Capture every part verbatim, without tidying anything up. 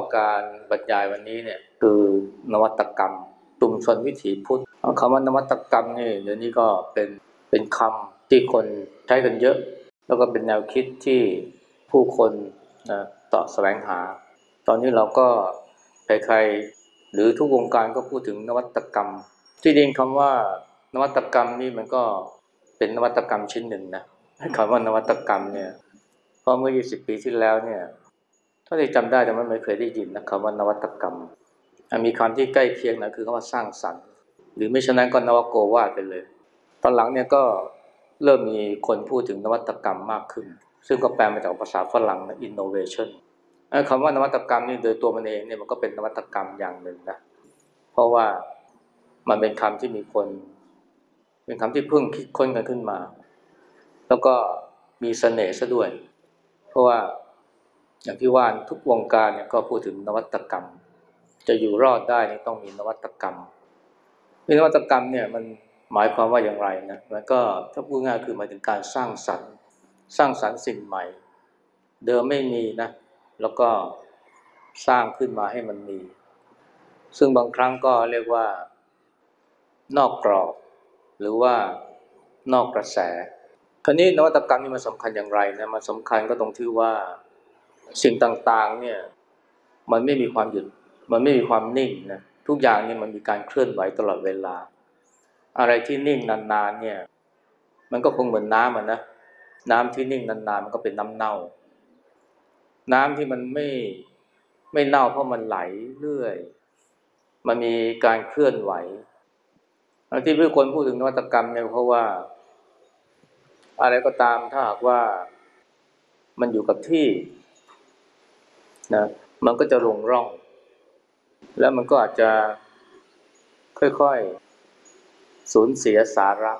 การบรรยายวันนี้เนี่ยคือนวัตกรรมชุมชนวิถีพุทธคำว่านวัตกรรมนี่เดี๋ยวนี้ก็เป็นเป็นคำที่คนใช้กันเยอะแล้วก็เป็นแนวคิดที่ผู้คนนะต่อแสวงหาตอนนี้เราก็ใครๆหรือทุกวงการก็พูดถึงนวัตกรรมที่จริงคำว่านวัตกรรมนี่มันก็เป็นนวัตกรรมชิ้นหนึ่งนะคำว่านวัตกรรมเนี่ยเพราะเมื่อยี่สิบปีที่แล้วเนี่ยถ้าที่จำได้แต่มันไม่เคยได้ยินนะคำว่านวัตกรรมมีคำที่ใกล้เคียงนะคือคำว่าสร้างสรรค์หรือไม่ฉะนั้นก็นวโกวาทไปเลยตอนหลังเนี่ยก็เริ่มมีคนพูดถึงนวัตกรรมมากขึ้นซึ่งก็แปลมาจากภาษาฝรั่งนะ innovation คำว่านวัตกรรมนี่โดยตัวมันเองเนี่ยมันก็เป็นนวัตกรรมอย่างหนึ่งนะเพราะว่ามันเป็นคำที่มีคนเป็นคำที่เพิ่งคิดค้นกันขึ้นมาแล้วก็มีเสน่ห์ซะด้วยเพราะว่าอย่างที่ว่าทุกวงการเนี่ยก็พูดถึงนวัตกรรมจะอยู่รอดได้นี่ต้องมีนวัตกรรมนวัตกรรมเนี่ยมันหมายความว่าอย่างไรนะมันก็ถ้าพูดง่ายคือหมายถึงการสร้างสรรค์สร้างสรรค์สิ่งใหม่เดิมไม่มีนะแล้วก็สร้างขึ้นมาให้มันมีซึ่งบางครั้งก็เรียกว่านอกกรอบหรือว่านอกกระแสคราวนี้นวัตกรรมนี่มันสำคัญอย่างไรนะมันสำคัญก็ตรงที่ว่าสิ่งต่างๆเนี่ยมันไม่มีความหยุดมันไม่มีความนิ่งนะทุกอย่างนี่มันมีการเคลื่อนไหวตลอดเวลาอะไรที่นิ่งนานๆเนี่ยมันก็คงเหมือนน้ำอ่ะนะน้ำที่นิ่งนานๆมันก็เป็นน้ำเน่าน้ำที่มันไม่ไม่เน่าเพราะมันไหลเรื่อยมันมีการเคลื่อนไหวที่ผู้คนพูดถึงนวัตกรรมเนี่ยเพราะว่าอะไรก็ตามถ้าหากว่ามันอยู่กับที่นะมันก็จะลงร่องแล้วมันก็อาจจะค่อยๆสูญเสียสาระ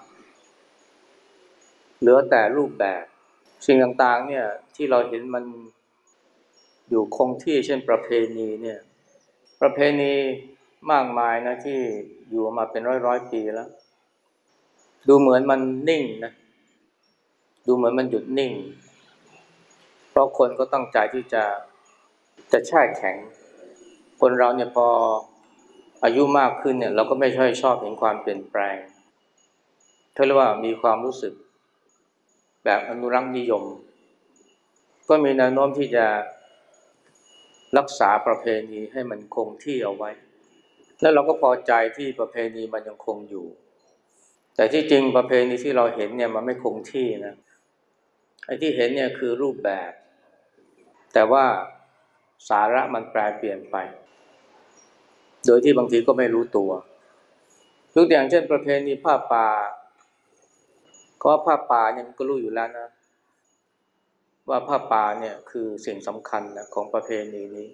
เหลือแต่รูปแบบสิ่งต่างๆเนี่ยที่เราเห็นมันอยู่คงที่เช่นประเพณีเนี่ยประเพณีมากมายนะที่อยู่มาเป็นร้อยๆปีแล้วดูเหมือนมันนิ่งนะดูเหมือนมันหยุดนิ่งเพราะคนก็ตั้งใจที่จะจะแช่แข็งคนเราเนี่ยพออายุมากขึ้นเนี่ยเราก็ไม่ค่อยชอบเห็นความเปลี่ยนแปลงเขาเรียกว่ามีความรู้สึกแบบอนุรักษ์นิยมก็มีแนวโน้มที่จะรักษาประเพณีให้มันคงที่เอาไว้แล้วเราก็พอใจที่ประเพณีมันยังคงอยู่แต่ที่จริงประเพณีที่เราเห็นเนี่ยมันไม่คงที่นะไอ้ที่เห็นเนี่ยคือรูปแบบแต่ว่าสาระมันแปรเปลี่ยนไปโดยที่บางทีก็ไม่รู้ตัวยกตัวอย่างเช่นประเพณีผ้าป่าก็ผ้าป่าเนี่ยมันก็รู้อยู่แล้วนะว่าผ้าป่าเนี่ยคือสิ่งสำคัญนะของประเพณีนี้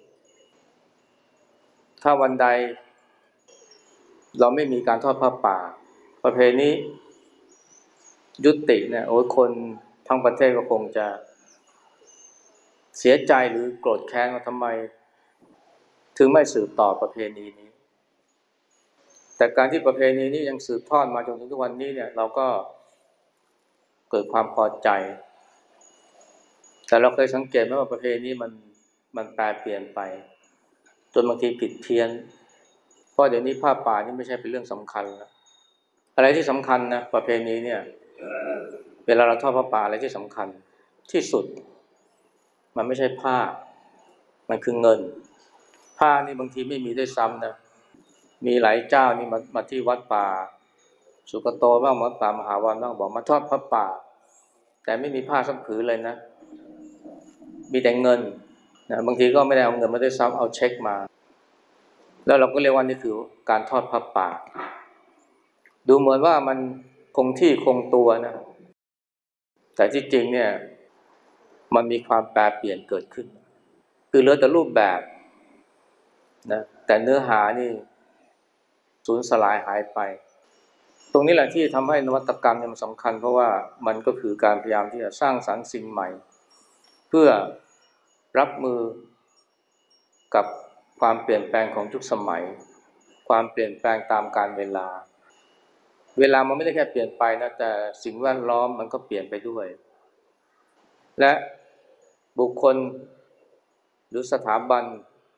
ถ้าวันใดเราไม่มีการทอดผ้าป่าประเพณียุติเนี่ยโอ้ยคนทั้งประเทศก็คงจะเสียใจหรือโกรธแค้นว่าทำไมถึงไม่สืบต่อประเพณีนี้แต่การที่ประเพณีนี้ยังสืบทอดมาจนถึงทุกวันนี้เนี่ยเราก็เกิดความพอใจแต่เราเคยสังเกตไหมว่าประเพณีมันมันแปรเปลี่ยนไปจนบางทีผิดเพี้ยนเพราะเดี๋ยวนี้ผ้าป่านี่ไม่ใช่เป็นเรื่องสำคัญแล้วอะไรที่สำคัญนะประเพณีเนี่ยเวลาเราทอดผ้าป่าอะไรที่สำคัญที่สุดมันไม่ใช่ผ้ามันคือเงินผ้านี่บางทีไม่มีด้วยซ้ำนะมีหลายเจ้านี่มามาที่วัดป่าสุกโตบ้างวัดป่ามหาวันบ้างบอกมาทอดผ้าป่าแต่ไม่มีผ้าสักผืนเลยนะมีแต่เงินนะบางทีก็ไม่ได้เอาเงินมาด้วยซ้ำเอาเช็คมาแล้วเราก็เรียกว่านี่คือการทอดผ้าป่าดูเหมือนว่ามันคงที่คงตัวนะแต่ที่จริงเนี่ยมันมีความแปรเปลี่ยนเกิดขึ้นคือเหลือแต่รูปแบบนะแต่เนื้อหานี่สูญสลายหายไปตรงนี้แหละที่ทำให้นวัตกรรมเนี่ยมันสำคัญเพราะว่ามันก็คือการพยายามที่จะสร้างสรรค์สิ่งใหม่เพื่อรับมือกับความเปลี่ยนแปลงของยุคสมัยความเปลี่ยนแปลงตามกาลเวลาเวลามันไม่ได้แค่เปลี่ยนไปนะแต่สิ่งแวดล้อมมันก็เปลี่ยนไปด้วยและบุคคลหรือสถาบัน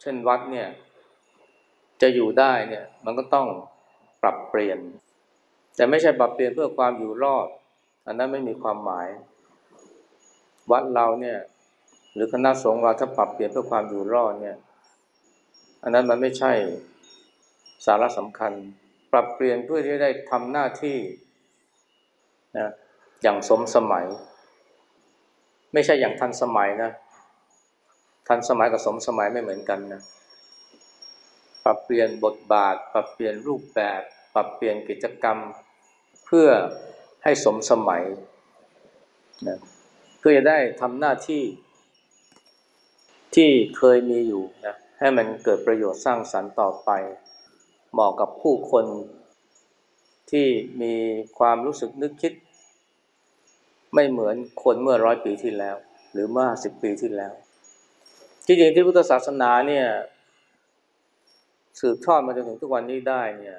เช่นวัดเนี่ยจะอยู่ได้เนี่ยมันก็ต้องปรับเปลี่ยนแต่ไม่ใช่ปรับเปลี่ยนเพื่อความอยู่รอดอันนั้นไม่มีความหมายวัดเราเนี่ยหรือคณะสงฆ์เราถ้าปรับเปลี่ยนเพื่อความอยู่รอดเนี่ยอันนั้นมันไม่ใช่สาระสำคัญปรับเปลี่ยนเพื่อที่จะได้ทำหน้าที่นะอย่างสมสมัยไม่ใช่อย่างทันสมัยนะทันสมัยกับสมสมัยไม่เหมือนกันนะปรับเปลี่ยนบทบาทปรับเปลี่ยนรูปแบบปรับเปลี่ยนกิจกรรมเพื่อให้สมสมัยนะเพื่อจะได้ทำหน้าที่ที่เคยมีอยู่นะให้มันเกิดประโยชน์สร้างสรรค์ต่อไปเหมาะกับผู้คนที่มีความรู้สึกนึกคิดไม่เหมือนคนเมื่อร้อยปีที่แล้วหรือเมื่อสิบปีที่แล้วที่จริงที่พุทธศาสนาเนี่ยสืบทอดมาจนถึงทุกวันนี้ได้เนี่ย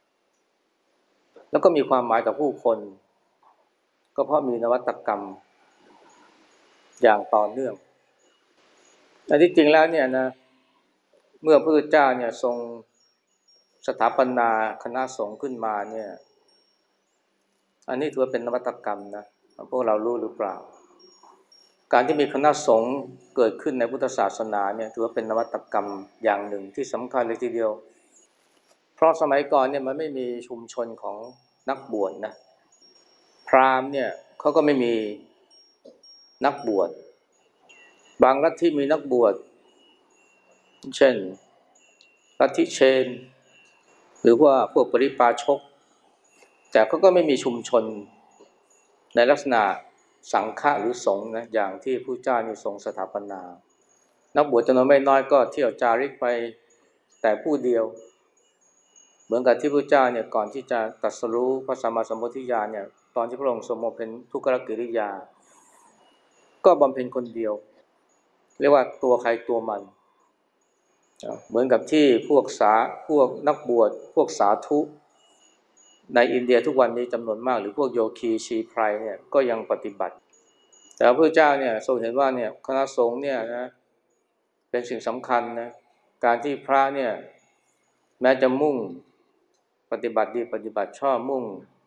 แล้วก็มีความหมายกับผู้คนก็เพราะมีนวัตกรรมอย่างต่อเนื่องแต่ที่จริงแล้วเนี่ยนะเมื่อพระพุทธเจ้าเนี่ยทรงสถาปนาคณะสงฆ์ขึ้นมาเนี่ยอันนี้ถือว่าเป็นนวัตกรรมนะพวกเรารู้หรือเปล่าการที่มีคณะสงฆ์เกิดขึ้นในพุทธศาสนาเนี่ยถือว่าเป็นนวัตกรรมอย่างหนึ่งที่สำคัญเลยทีเดียวเพราะสมัยก่อนเนี่ยมันไม่มีชุมชนของนักบวชนะพราหมณ์เนี่ยเขาก็ไม่มีนักบวชบางลัทธิมีนักบวชเช่นลัทธิเชนหรือว่าพวกปริพาชกแต่เขาก็ไม่มีชุมชนในลักษณะสังฆะหรือสงฆ์นะอย่างที่พระเจ้านี่ทรงสถาปนานักบวชจำนวนไม่น้อยก็เที่ยวจาริกไปแต่ผู้เดียวเหมือนกับที่พระเจ้าเนี่ยก่อนที่จะตรัสรู้พระสัมมาสัมพุทธญาณเนี่ยตอนที่พระองค์ทรงบำเพ็ญทุกขกิริยาก็บำเพ็ญคนเดียวเรียกว่าตัวใครตัวมันเหมือนกับที่พวกสาพวกนักบวชพวกสาธุในอินเดียทุกวันนี้จำนวนมากหรือพวกโยคีชีไพรเนี่ยก็ยังปฏิบัติแต่พระเจ้าเนี่ยทรงเห็นว่าเนี่ยคณะสงฆ์เนี่ยนะเป็นสิ่งสำคัญนะการที่พระเนี่ยแม้จะมุ่งปฏิบัติดีปฏิบัติชอบมุ่ง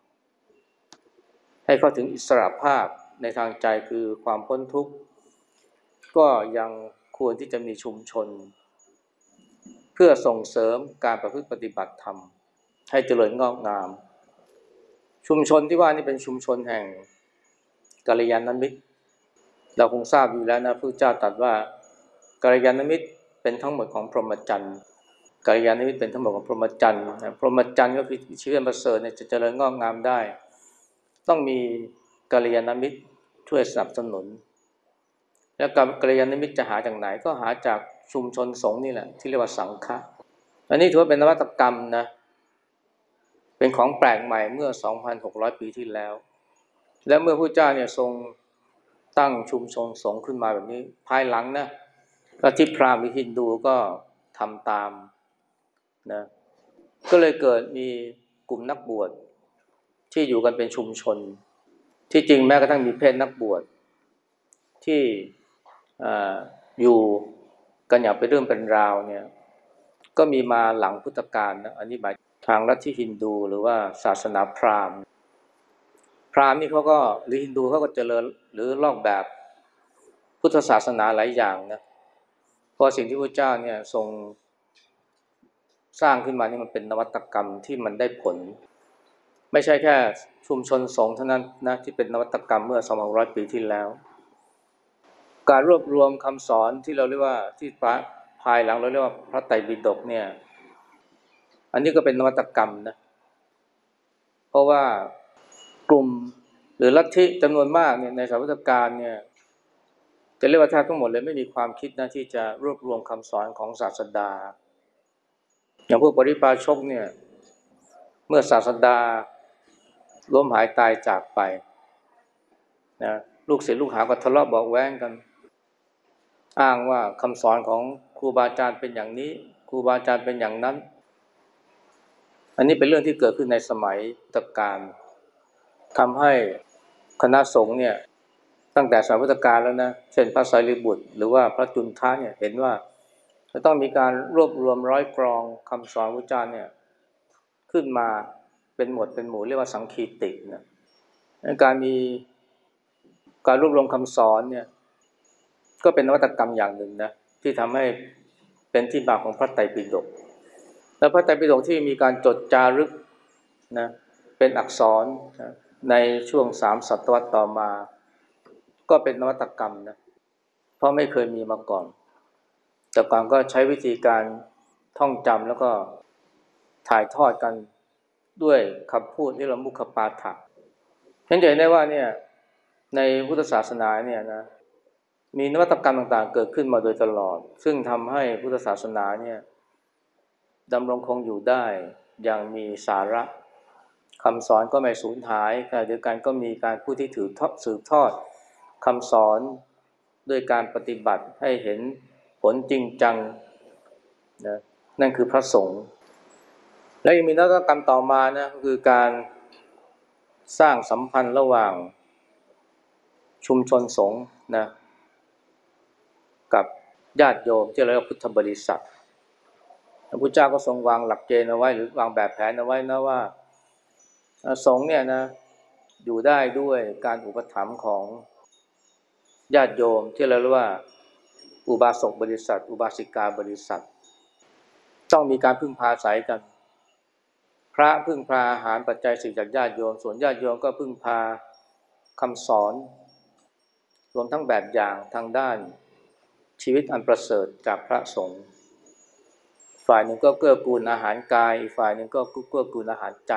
ให้เข้าถึงอิสรภาพในทางใจคือความพ้นทุกข์ก็ยังควรที่จะมีชุมชนเพื่อส่งเสริมการประพฤติปฏิบัติธรรมให้เจริญงอกงามชุมชนที่ว่านี่เป็นชุมชนแห่งกัลยาณมิตรเราคงทราบอยู่แล้วนะพระเจ้าตรัสว่ากัลยาณมิตรเป็นทั้งหมดของพรหมจรรย์กัลยาณมิตรเป็นทั้งหมดของพรหมจรรย์พรหมจรรย์ก็คือชีวิตประเสริฐเนี่ยจะเจริญงอกงามได้ต้องมีกัลยาณมิตรช่วยสนับสนุนแล้วกัลยาณมิตรจะหาจากไหนก็หาจากชุมชนสงฆ์นี่แหละที่เรียกว่าสังฆะอันนี้ถือว่าเป็นนวัตกรรมนะเป็นของแปลกใหม่เมื่อ สองพันหกร้อย ปีที่แล้วและเมื่อพระเจ้าเนี่ยทรงตั้งชุมชนสงฆ์ขึ้นมาแบบนี้ภายหลังนะลัทธิพราหมณ์หรือฮินดูก็ทำตามนะก็เลยเกิดมีกลุ่มนักบวชที่อยู่กันเป็นชุมชนที่จริงแม้กระทั่งมีเพศนักบวชที่อ่าอยู่กันอย่างเป็นเรื่องเป็นราวเนี่ยก็มีมาหลังพุทธกาลนะอันนี้หมายทางลัทธิฮินดูหรือว่าศาสนาพราหมณ์พราหมณ์นี่เขาก็หรือฮินดูเขาก็เจริญหรือลอกแบบพุทธศาสนาหลายอย่างนะเพราะสิ่งที่พระเจ้าเนี่ยทรงสร้างขึ้นมานี่มันเป็นนวัตกรรมที่มันได้ผลไม่ใช่แค่ชุมชนสงฆ์เท่านั้นนะที่เป็นนวัตกรรมเมื่อ สองพันหกร้อย ปีที่แล้วการรวบรวมคำสอนที่เราเรียกว่าที่พระภายหลังเราเรียกว่าพระไตรปิฎกเนี่ยอันนี้ก็เป็นนวัตกรรมนะเพราะว่ากลุ่มหรือลัทธิจำนวนมากเนี่ยในสมัยพุทธกาลเนี่ยจะเรียกว่าแทบทั้งหมดเลยไม่มีความคิดนะที่จะรวบรวมคำสอนของศาสดาอย่างพวกปริพาชกเนี่ยเมื่อศาสดาล้มหายตายจากไปนะลูกศิษย์ลูกหาก็ทะเลาะเบาะแว้งกันอ้างว่าคำสอนของครูบาอาจารย์เป็นอย่างนี้ครูบาอาจารย์เป็นอย่างนั้นอันนี้เป็นเรื่องที่เกิดขึ้นในสมัยพุทธกาลทำให้คณะสงฆ์เนี่ยตั้งแต่สมัยพุทธกาลแล้วนะเช่นพระไสารีบุตรหรือว่าพระจุนทะเนี่ยเห็นว่าจะต้องมีการรวบรวมร้อยกรองคำสอนพระเจ้าเนี่ยขึ้นมาเป็นหมวดเป็นหมู่เรียกว่าสังคีตินะการมีการรวบรวมคำสอนเนี่ยก็เป็นนวัตกรรมอย่างหนึ่งนะที่ทำให้เป็นที่มาของพระไตรปิฎกและพระไตรปิฎกที่มีการจดจารึกนะเป็นอักษรนะในช่วงสามศตวรรษต่อมาก็เป็นนวัตกรรมนะเพราะไม่เคยมีมาก่อนแต่ก่อนก็ใช้วิธีการท่องจำแล้วก็ถ่ายทอดกันด้วยคำพูดนิรมุขปาฐะเห็นได้ว่าเนี่ยในพุทธศาสนาเนี่ยนะมีนวัตกรรมต่างๆเกิดขึ้นมาโดยตลอดซึ่งทำให้พุทธศาสนาเนี่ยดำรงคงอยู่ได้อย่างมีสาระคำสอนก็ไม่สูญหายขณะเดียวกันก็มีการผู้ที่ถือทอดสืบทอดคำสอนด้วยการปฏิบัติให้เห็นผลจริงจังนะนั่นคือพระสงฆ์และยังมีนวัตกรรมต่อมานะคือการสร้างสัมพันธ์ระหว่างชุมชนสงฆ์นะกับญาติโยมที่เรียกว่าพุทธบริษัทพระพุทธเจ้าก็ทรงวางหลักเกณฑ์เอาไว้หรือวางแบบแผนเอาไว้นะว่าสงฆ์เนี่ยนะอยู่ได้ด้วยการอุปถัมภ์ของญาติโยมที่เรียกว่าอุบาสกบริษัทอุบาสิกาบริษัทต้องมีการพึ่งพาอาศัยกันพระพึ่งพาอาหารปัจจัยสี่จากญาติโยมส่วนญาติโยมก็พึ่งพาคำสอนรวมทั้งแบบอย่างทางด้านชีวิตอันประเสริฐจากพระสงฆ์ฝ่ายหนึ่งก็เกื้อกูลอาหารกายอีกฝ่ายหนึ่งก็เกื้อกูลอาหารใจ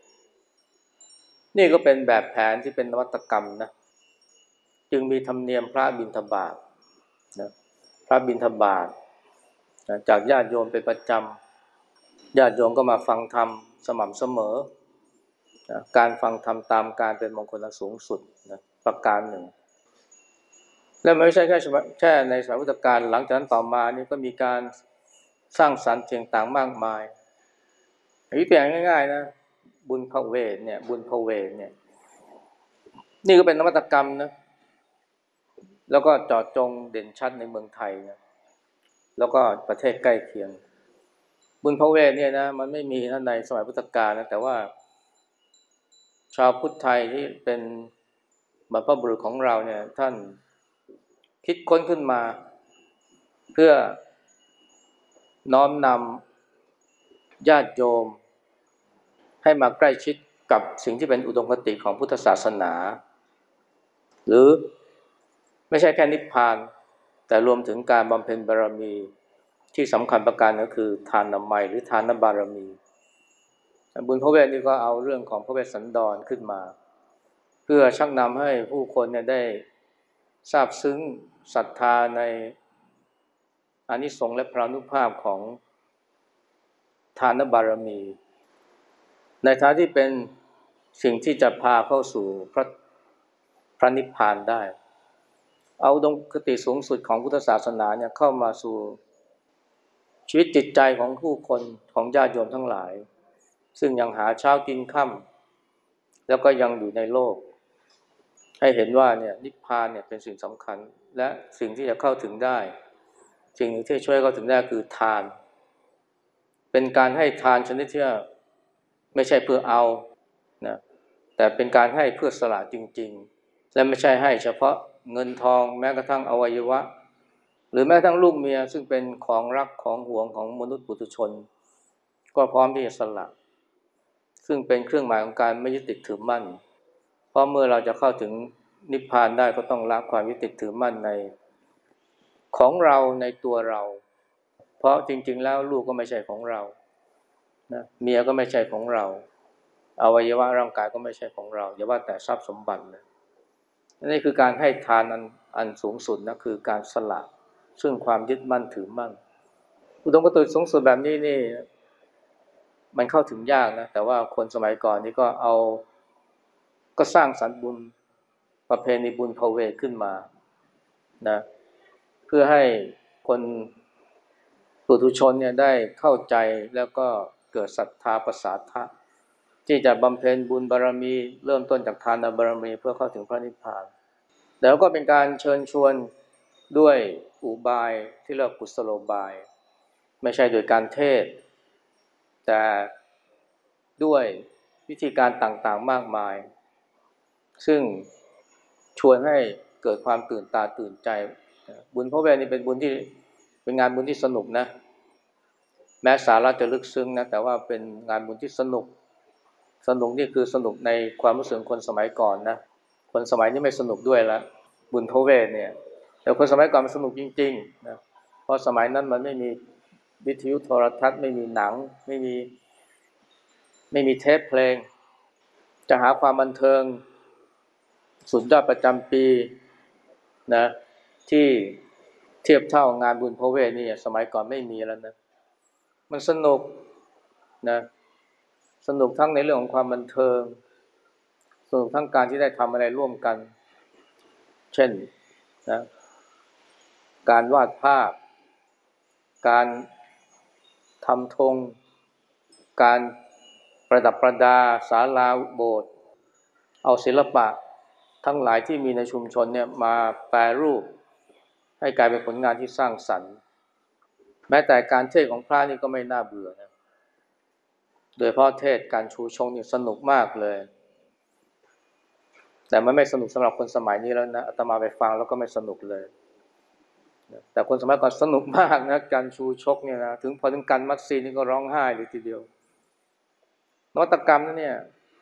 นี่ก็เป็นแบบแผนที่เป็นนวัตกรรมนะจึงมีธรรมเนียมพระบิณฑบาตนะพระบิณฑบาตนะจากญาติโยมเป็นประจำญาติโยมก็มาฟังธรรมสม่ำเสมอนะการฟังธรรมตามการเป็นมงคลสูงสุดนะประการหนึ่งและไม่ใช่แค่แค่ในสมัยพุทธกาลหลังจากนั้นต่อมานี่ก็มีการสร้างสรรค์สิ่งต่างมากมายวิธีง่ายๆนะบุญพเวทเนี่ยบุญพเวทเนี่ยนี่ก็เป็นนวัตกรรมนะแล้วก็เจาะจงเด่นชัดในเมืองไทยนะแล้วก็ประเทศใกล้เคียงบุญพเวทเนี่ยนะมันไม่มีในสมัยพุทธกาลนะแต่ว่าชาวพุทธไทยที่เป็นบรรพบุรุษของเราเนี่ยท่านคิดค้นขึ้นมาเพื่อน้อมนำญาติโยมให้มาใกล้ชิดกับสิ่งที่เป็นอุดมคติของพุทธศาสนาหรือไม่ใช่แค่นิพพานแต่รวมถึงการบำเพ็ญบารมีที่สำคัญประการก็คือทานนามัยหรือทานบารมีบุญพระเวทนี่ก็เอาเรื่องของพระเวสสันดรขึ้นมาเพื่อชักนำให้ผู้คนเนี่ยได้ทราบซึ้งศรัทธาในอานิสงส์และพรานุภาพของทานบารมีในฐานะที่เป็นสิ่งที่จะพาเข้าสู่พระพระนิพพานได้เอาอุดมคติสูงสุดของพุทธศาสนาเนี่ยเข้ามาสู่ชีวิตจิตใจของผู้คนของญาติโยมทั้งหลายซึ่งยังหาเช้ากินค่ำแล้วก็ยังอยู่ในโลกให้เห็นว่าเนี่ยนิพพานเนี่ยเป็นสิ่งสำคัญและสิ่งที่จะเข้าถึงได้สิ่งที่ช่วยเข้าถึงได้คือทานเป็นการให้ทานชนิดที่ไม่ใช่เพื่อเอานะแต่เป็นการให้เพื่อสละจริงๆและไม่ใช่ให้เฉพาะเงินทองแม้กระทั่งอวัยวะหรือแม้กระทั่งลูกเมียซึ่งเป็นของรักของหวงของมนุษย์ปุถุชนก็พร้อมที่จะสละซึ่งเป็นเครื่องหมายของการไม่ยึดติดถือมั่นเพราะเมื่อเราจะเข้าถึงนิพพานได้ก็ต้องละความยึดติดถือมั่นในของเราในตัวเราเพราะจริงๆแล้วลูกก็ไม่ใช่ของเรานะเมียก็ไม่ใช่ของเราอวัยวะร่างกายก็ไม่ใช่ของเราอย่าว่าแต่ทรัพย์สมบัติเลยนี่คือการให้ทานอันอันสูงสุดนะคือการสละซึ่งความยึดมั่นถือมั่นอุดมคติสูงสุดแบบนี้นี่มันเข้าถึงยากนะแต่ว่าคนสมัยก่อนนี่ก็เอาก็สร้างสรรค์บุญประเพณีบุญพเวทขึ้นมานะเพื่อให้คนปุถุชนเนี่ยได้เข้าใจแล้วก็เกิดศรัทธาประสาทะที่จะบำเพ็ญบุญบารมีเริ่มต้นจากทานบารมีเพื่อเข้าถึงพระนิพพานแล้วก็เป็นการเชิญชวนด้วยอุบายที่เรียกกุศโลบายไม่ใช่โดยการเทศน์แต่ด้วยวิธีการต่างๆมากมายซึ่งชวนให้เกิดความตื่นตาตื่นใจบุญพระเวทนี่เป็นบุญที่เป็นงานบุญที่สนุกนะแม้สาระจะลึกซึ้งนะแต่ว่าเป็นงานบุญที่สนุกสนุกนี่คือสนุกในความรู้สึกคนสมัยก่อนนะคนสมัยนี้ไม่สนุกด้วยละบุญพระเวทเนี่ยแต่คนสมัยก่อนมันสนุกจริงๆนะเพราะสมัยนั้นมันไม่มีวิทยุโทรทัศน์ไม่มีหนังไม่มีไม่มีเทปเพลงจะหาความบันเทิงสุดยอดประจำปีนะที่เทียบเท่างานบุญพระเวทนี่สมัยก่อนไม่มีแล้วนะมันสนุกนะสนุกทั้งในเรื่องของความบันเทิงสนุกทั้งการที่ได้ทำอะไรร่วมกันเช่นนะการวาดภาพการทำธงการประดับประดาศาลาโบสถ์เอาศิลปะทั้งหลายที่มีในชุมชนเนี่ยมาแปรรูปให้กลายเป็นผลงานที่สร้างสรรค์แม้แต่การเทศน์ของพระนี่ก็ไม่น่าเบื่อนะโดยเฉพาะเทศน์การชูชงนี่สนุกมากเลยแต่มันไม่สนุกสำหรับคนสมัยนี้แล้วนะอาตมาไปฟังแล้วก็ไม่สนุกเลยแต่คนสมัยก่อนสนุกมากนะการชูชกเนี่ยนะถึงพอถึงการมัดซีนี่ก็ร้องไห้เลยทีเดียวนวัตกรรมนั่นเนี่ย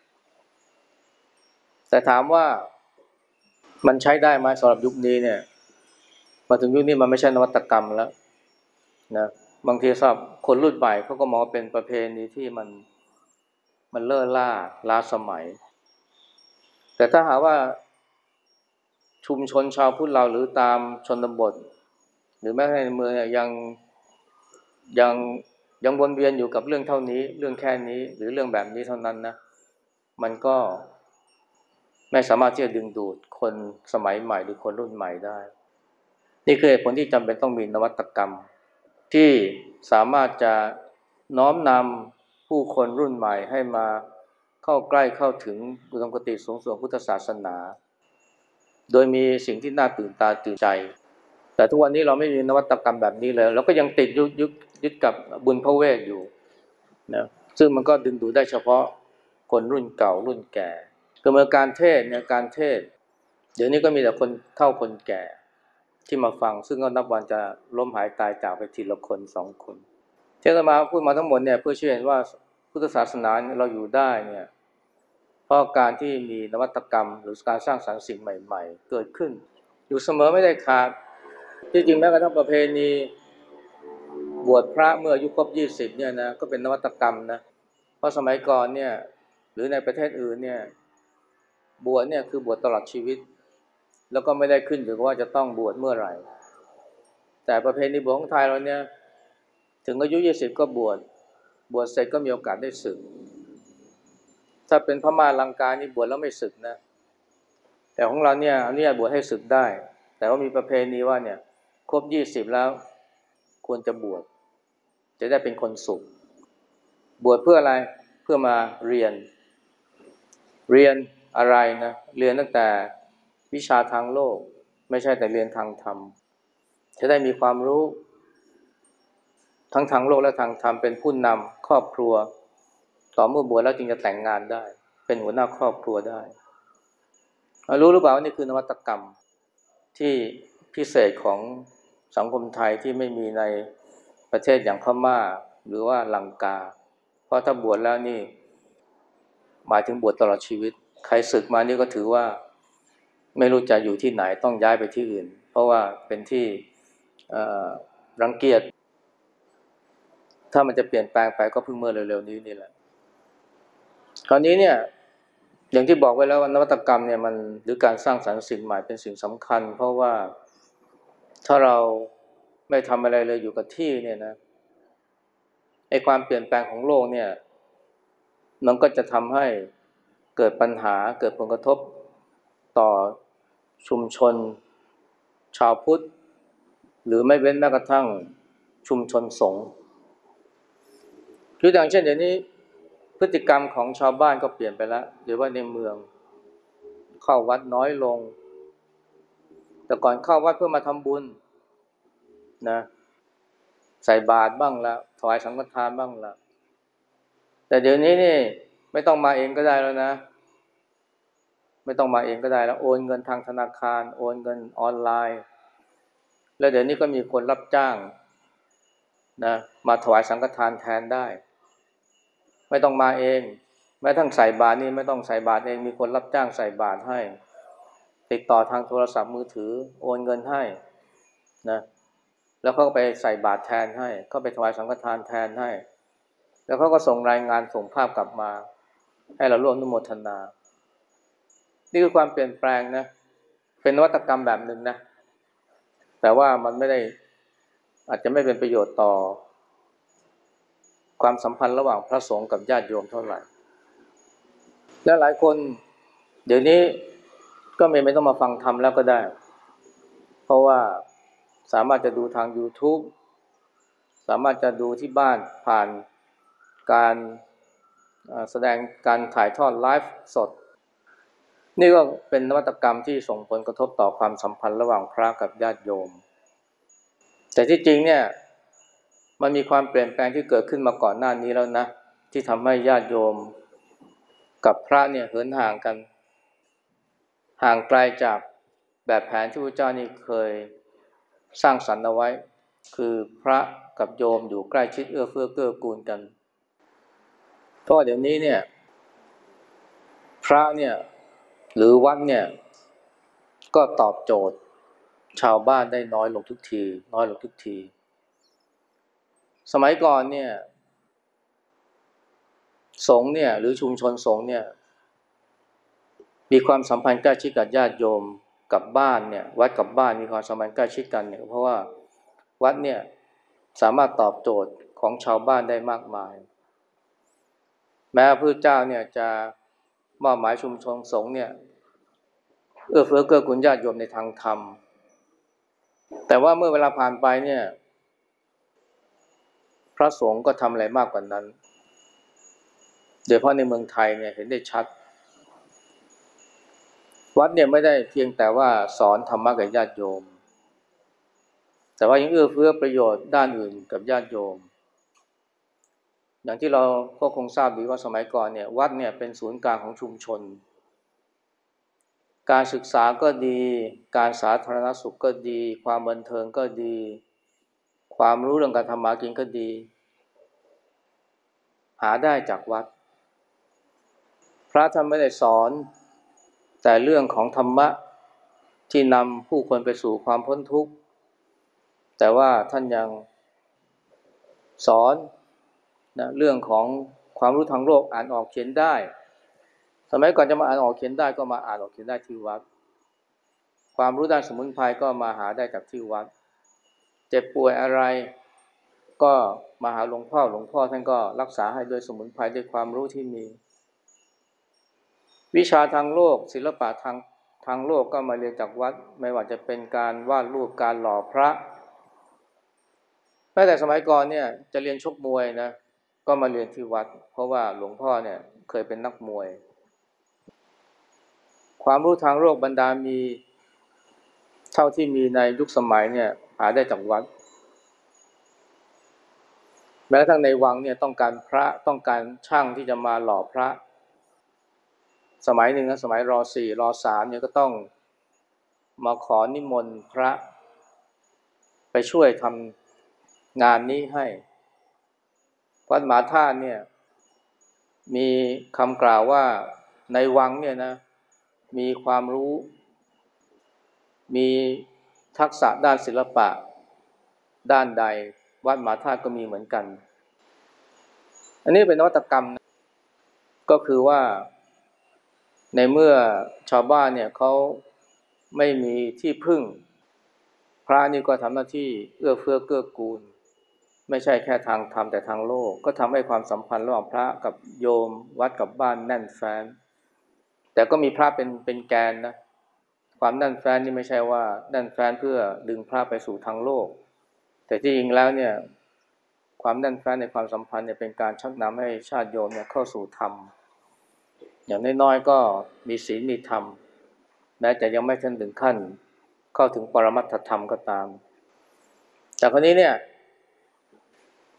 แต่ถามว่ามันใช้ได้ไหมสำหรับยุคนี้เนี่ยมาถึงยุคนี้มันไม่ใช่นวัตกรรมแล้วนะบางทีสำหรับคนรุ่นใหม่เขาก็มองเป็นประเพณีที่มันมันเล่อล่าล้าสมัยแต่ถ้าหากว่าชุมชนชาวพุทธเราหรือตามชนบทหรือแม้ในเมืองเนี่ยยังยังยังวนเวียนอยู่กับเรื่องเท่านี้เรื่องแค่นี้หรือเรื่องแบบนี้เท่านั้นนะมันก็ไม่สามารถที่จะดึงดูดคนสมัยใหม่หรือคนรุ่นใหม่ได้นี่คือเหตุผลที่จำเป็นต้องมีนวัตกรรมที่สามารถจะน้อมนำผู้คนรุ่นใหม่ให้มาเข้าใกล้เข้าถึงอุดมคติสูงสุดของพุทธศาสนาโดยมีสิ่งที่น่าตื่นตาตื่นใจแต่ทุกวันนี้เราไม่มีนวัตกรรมแบบนี้เลยเราก็ยังติดยึดยึดยึดกับบุญพระเวทอยู่นะซึ่งมันก็ดึงดูดได้เฉพาะคนรุ่นเก่ารุ่นแก่ก็เหมือนการเทศเนี่ยการเทศเดี๋ยวนี้ก็มีแต่คนเฒ่าคนแก่ที่มาฟังซึ่งก็นับวันจะล้มหายตายจากไปทีละคนสองคนที่อาตมาพูดมาทั้งหมดเนี่ยเพื่อเชื่อเห็นว่าพุทธศาสนาเราอยู่ได้เนี่ยเพราะการที่มีนวัตกรรมหรือการสร้างสรรค์สิ่งใหม่ๆเกิดขึ้นอยู่เสมอไม่ได้ขาดที่จริงแม้กระทั่งประเพณีบวชพระเมื่ออายุครบยี่สิบเนี่ยนะก็เป็นนวัตกรรมนะเพราะสมัยก่อนเนี่ยหรือในประเทศอื่นเนี่ยบวชเนี่ยคือบวชตลอดชีวิตแล้วก็ไม่ได้ขึ้นอยู่กับว่าจะต้องบวชเมื่อไหร่แต่ประเพณีบวชของไทยเราเนี่ยถึงอายุยี่สิบก็บวชบวชเสร็จก็มีโอกาสได้สึกถ้าเป็นพม่าลังกานี่บวชแล้วไม่สึกนะแต่ของเราเนี่ยอนุญาตบวชให้สึกได้แต่ว่ามีประเพณีว่าเนี่ยครบยี่สิบแล้วควรจะบวชจะได้เป็นคนสุขบวชเพื่ออะไรเพื่อมาเรียนเรียนอะไรนะเรียนตั้งแต่วิชาทางโลกไม่ใช่แต่เรียนทางธรรมจะได้มีความรู้ทั้งทางโลกและทางธรรมเป็นผู้นำครอบครัวต่อเมื่อบวชแล้วจึงจะแต่งงานได้เป็นหัวหน้าครอบครัวได้รู้หรือเปล่าว่านี่คือนวัตกรรมที่พิเศษของสังคมไทยที่ไม่มีในประเทศอย่างพม่าหรือว่าลังกาเพราะถ้าบวชแล้วนี่หมายถึงบวชตลอดชีวิตใครศึกมานี่ก็ถือว่าไม่รู้จะอยู่ที่ไหนต้องย้ายไปที่อื่นเพราะว่าเป็นที่รังเกียจถ้ามันจะเปลี่ยนแปลงไปก็เพิ่งเมื่อเร็วๆนี้นี่แหละคราวนี้เนี่ยอย่างที่บอกไว้แล้วว่านวัตกรรมเนี่ยมันหรือการสร้างสรรค์สิ่งใหม่เป็นสิ่งสำคัญเพราะว่าถ้าเราไม่ทำอะไรเลยอยู่กับที่เนี่ยนะไอ้ความเปลี่ยนแปลงของโลกเนี่ยมันก็จะทำให้เกิดปัญหาเกิดผลกระทบต่อชุมชนชาวพุทธหรือไม่เว้นแม้กระทั่งชุมชนสงฆ์คืออย่างเช่นเดี๋ยวนี้พฤติกรรมของชาวบ้านก็เปลี่ยนไปแล้วเดี๋ยวว่าในเมืองเข้าวัดน้อยลงแต่ก่อนเข้าวัดเพื่อมาทำบุญนะใส่บาตรบ้างละถวายสังฆทานบ้างละแต่เดี๋ยวนี้นี่ไม่ต้องมาเองก็ได้แล้วนะไม่ต้องมาเองก็ได้แล้วโอนเงินทางธนาคารโอนเงินออนไลน์แล้วเดี๋ยวนี้ก็มีคนรับจ้างนะมาถวายสังฆทานแทนได้ไม่ต้องมาเองแม้ทั้งใส่บาตรนี่ไม่ต้องใส่บาตรเองมีคนรับจ้างใส่บาตรให้ติดต่อทางโทรศัพท์มือถือโอนเงินให้นะแล้วเขาก็ไปใส่บาตรแทนให้เขาไปถวายสังฆทานแทนให้แล้วเขาก็ส่งรายงานส่งภาพกลับมาให้เราร่วมอนุโมทนานี่คือความเปลี่ยนแปลงนะเป็นนวัตกรรมแบบหนึ่งนะแต่ว่ามันไม่ได้อาจจะไม่เป็นประโยชน์ต่อความสัมพันธ์ระหว่างพระสงฆ์กับญาติโยมเท่าไหร่และหลายคนเดี๋ยวนี้ก็ไม่ไม่ต้องมาฟังธรรมแล้วก็ได้เพราะว่าสามารถจะดูทาง YouTube สามารถจะดูที่บ้านผ่านการแสดงการถ่ายทอดไลฟ์สดนี่ก็เป็นนวัตกรรมที่ส่งผลกระทบต่อความสัมพันธ์ระหว่างพระกับญาติโยมแต่ที่จริงเนี่ยมันมีความเปลี่ยนแปลงที่เกิดขึ้นมาก่อนหน้านี้แล้วนะที่ทำให้ญาติโยมกับพระเนี่ยเหินห่างกันห่างไกลจากแบบแผนที่พระเจ้านี่เคยสร้างสรรค์เอาไว้คือพระกับโยมอยู่ใกล้ชิดเอื้อเฟื้อเกื้อกูลกันเพราะเดี๋ยวนี้เนี่ยพระเนี่ยหรือวัดเนี่ยก็ตอบโจทย์ชาวบ้านได้น้อยลงทุกทีน้อยลงทุกทีสมัยก่อนเนี่ยสงฆ์เนี่ยหรือชุมชนสงฆ์เนี่ยมีความสัมพันธ์ใกล้ชิดกับญาติโยมกับบ้านเนี่ยวัดกับบ้านมีความสัมพันธ์ใกล้ชิดกันเนี่ยเพราะว่าวัดเนี่ยสามารถตอบโจทย์ของชาวบ้านได้มากมายแม้พระพุทธเจ้าเนี่ยจะมอบหมายชุมชนสงฆ์เนี่ยเอื้อเฟื้อเกื้อกูลญาติโยมในทางธรรมแต่ว่าเมื่อเวลาผ่านไปเนี่ยพระสงฆ์ก็ทำอะไรมากกว่านั้นโดยเฉพาะในเมืองไทยเนี่ยเห็นได้ชัดวัดเนี่ยไม่ได้เพียงแต่ว่าสอนธรรมะกับญาติโยมแต่ว่ายังเอื้อเฟื้อประโยชน์ด้านอื่นกับญาติโยมอย่างที่เราก็คงทราบดีว่าสมัยก่อนเนี่ยวัดเนี่ยเป็นศูนย์กลางของชุมชนการศึกษาก็ดีการสาธารณสุขก็ดีความบันเทิงก็ดีความรู้เรื่องการทำมากินก็ดีหาได้จากวัดพระท่านไม่ได้สอนแต่เรื่องของธรรมะที่นำผู้คนไปสู่ความพ้นทุกข์แต่ว่าท่านยังสอนนะเรื่องของความรู้ทางโลกอ่านออกเขียนได้สมัยก่อนจะมาอ่านออกเขียนได้ก็มาอ่านออกเขียนได้ที่วัดความรู้ด้านสมุนไพรก็มาหาได้จากที่วัดเจ็บป่วยอะไรก็มาหาหลวงพ่อหลวงพ่อท่านก็รักษาให้ด้วยสมุนไพรด้วยความรู้ที่มีวิชาทางโลกศิลปะทางทางโลกก็มาเรียนจากวัดไม่ว่าจะเป็นการวาดรูปการหล่อพระแม้แต่สมัยก่อนเนี่ยจะเรียนชกมวยนะก็มาเรียนที่วัดเพราะว่าหลวงพ่อเนี่ยเคยเป็นนักมวยความรู้ทางโลกบรรดามีเท่าที่มีในยุคสมัยเนี่ยหาได้จากวัดแม้กระทั่งในวังเนี่ยต้องการพระต้องการช่างที่จะมาหล่อพระสมัยหนึ่งนะสมัยรอสี่รอสามเนี่ยก็ต้องมาขอนิมนต์พระไปช่วยทำงานนี้ให้วัดมหาธาตุเนี่ยมีคำกล่าวว่าในวังเนี่ยนะมีความรู้มีทักษะด้านศิลปะด้านใดวัดมหาธาตุก็มีเหมือนกันอันนี้เป็นนวัตกรรมนะก็คือว่าในเมื่อชาวบ้านเนี่ยเขาไม่มีที่พึ่งพระนี่ก็ทำหน้าที่เอื้อเฟื้อเกื้อกูลไม่ใช่แค่ทางธรรมแต่ทางโลกก็ทำให้ความสัมพันธ์ระหว่างพระกับโยมวัดกับบ้านแน่นแฟ้นแต่ก็มีพระเป็นเป็นแกนนะความแน่นแฟ้นนี่ไม่ใช่ว่าแน่นแฟ้นเพื่อดึงพระไปสู่ทางโลกแต่ที่จริงแล้วเนี่ยความแน่นแฟ้นในความสัมพันธ์เนี่ยเป็นการชักนำให้ชาติโยมเนี่ยเข้าสู่ธรรมอย่างน้อยๆก็มีศีลมีธรรมแม้แต่ยังไม่ถึงขั้นเข้าถึงปรมัตถธรรมก็ตามแต่คราวนี้เนี่ย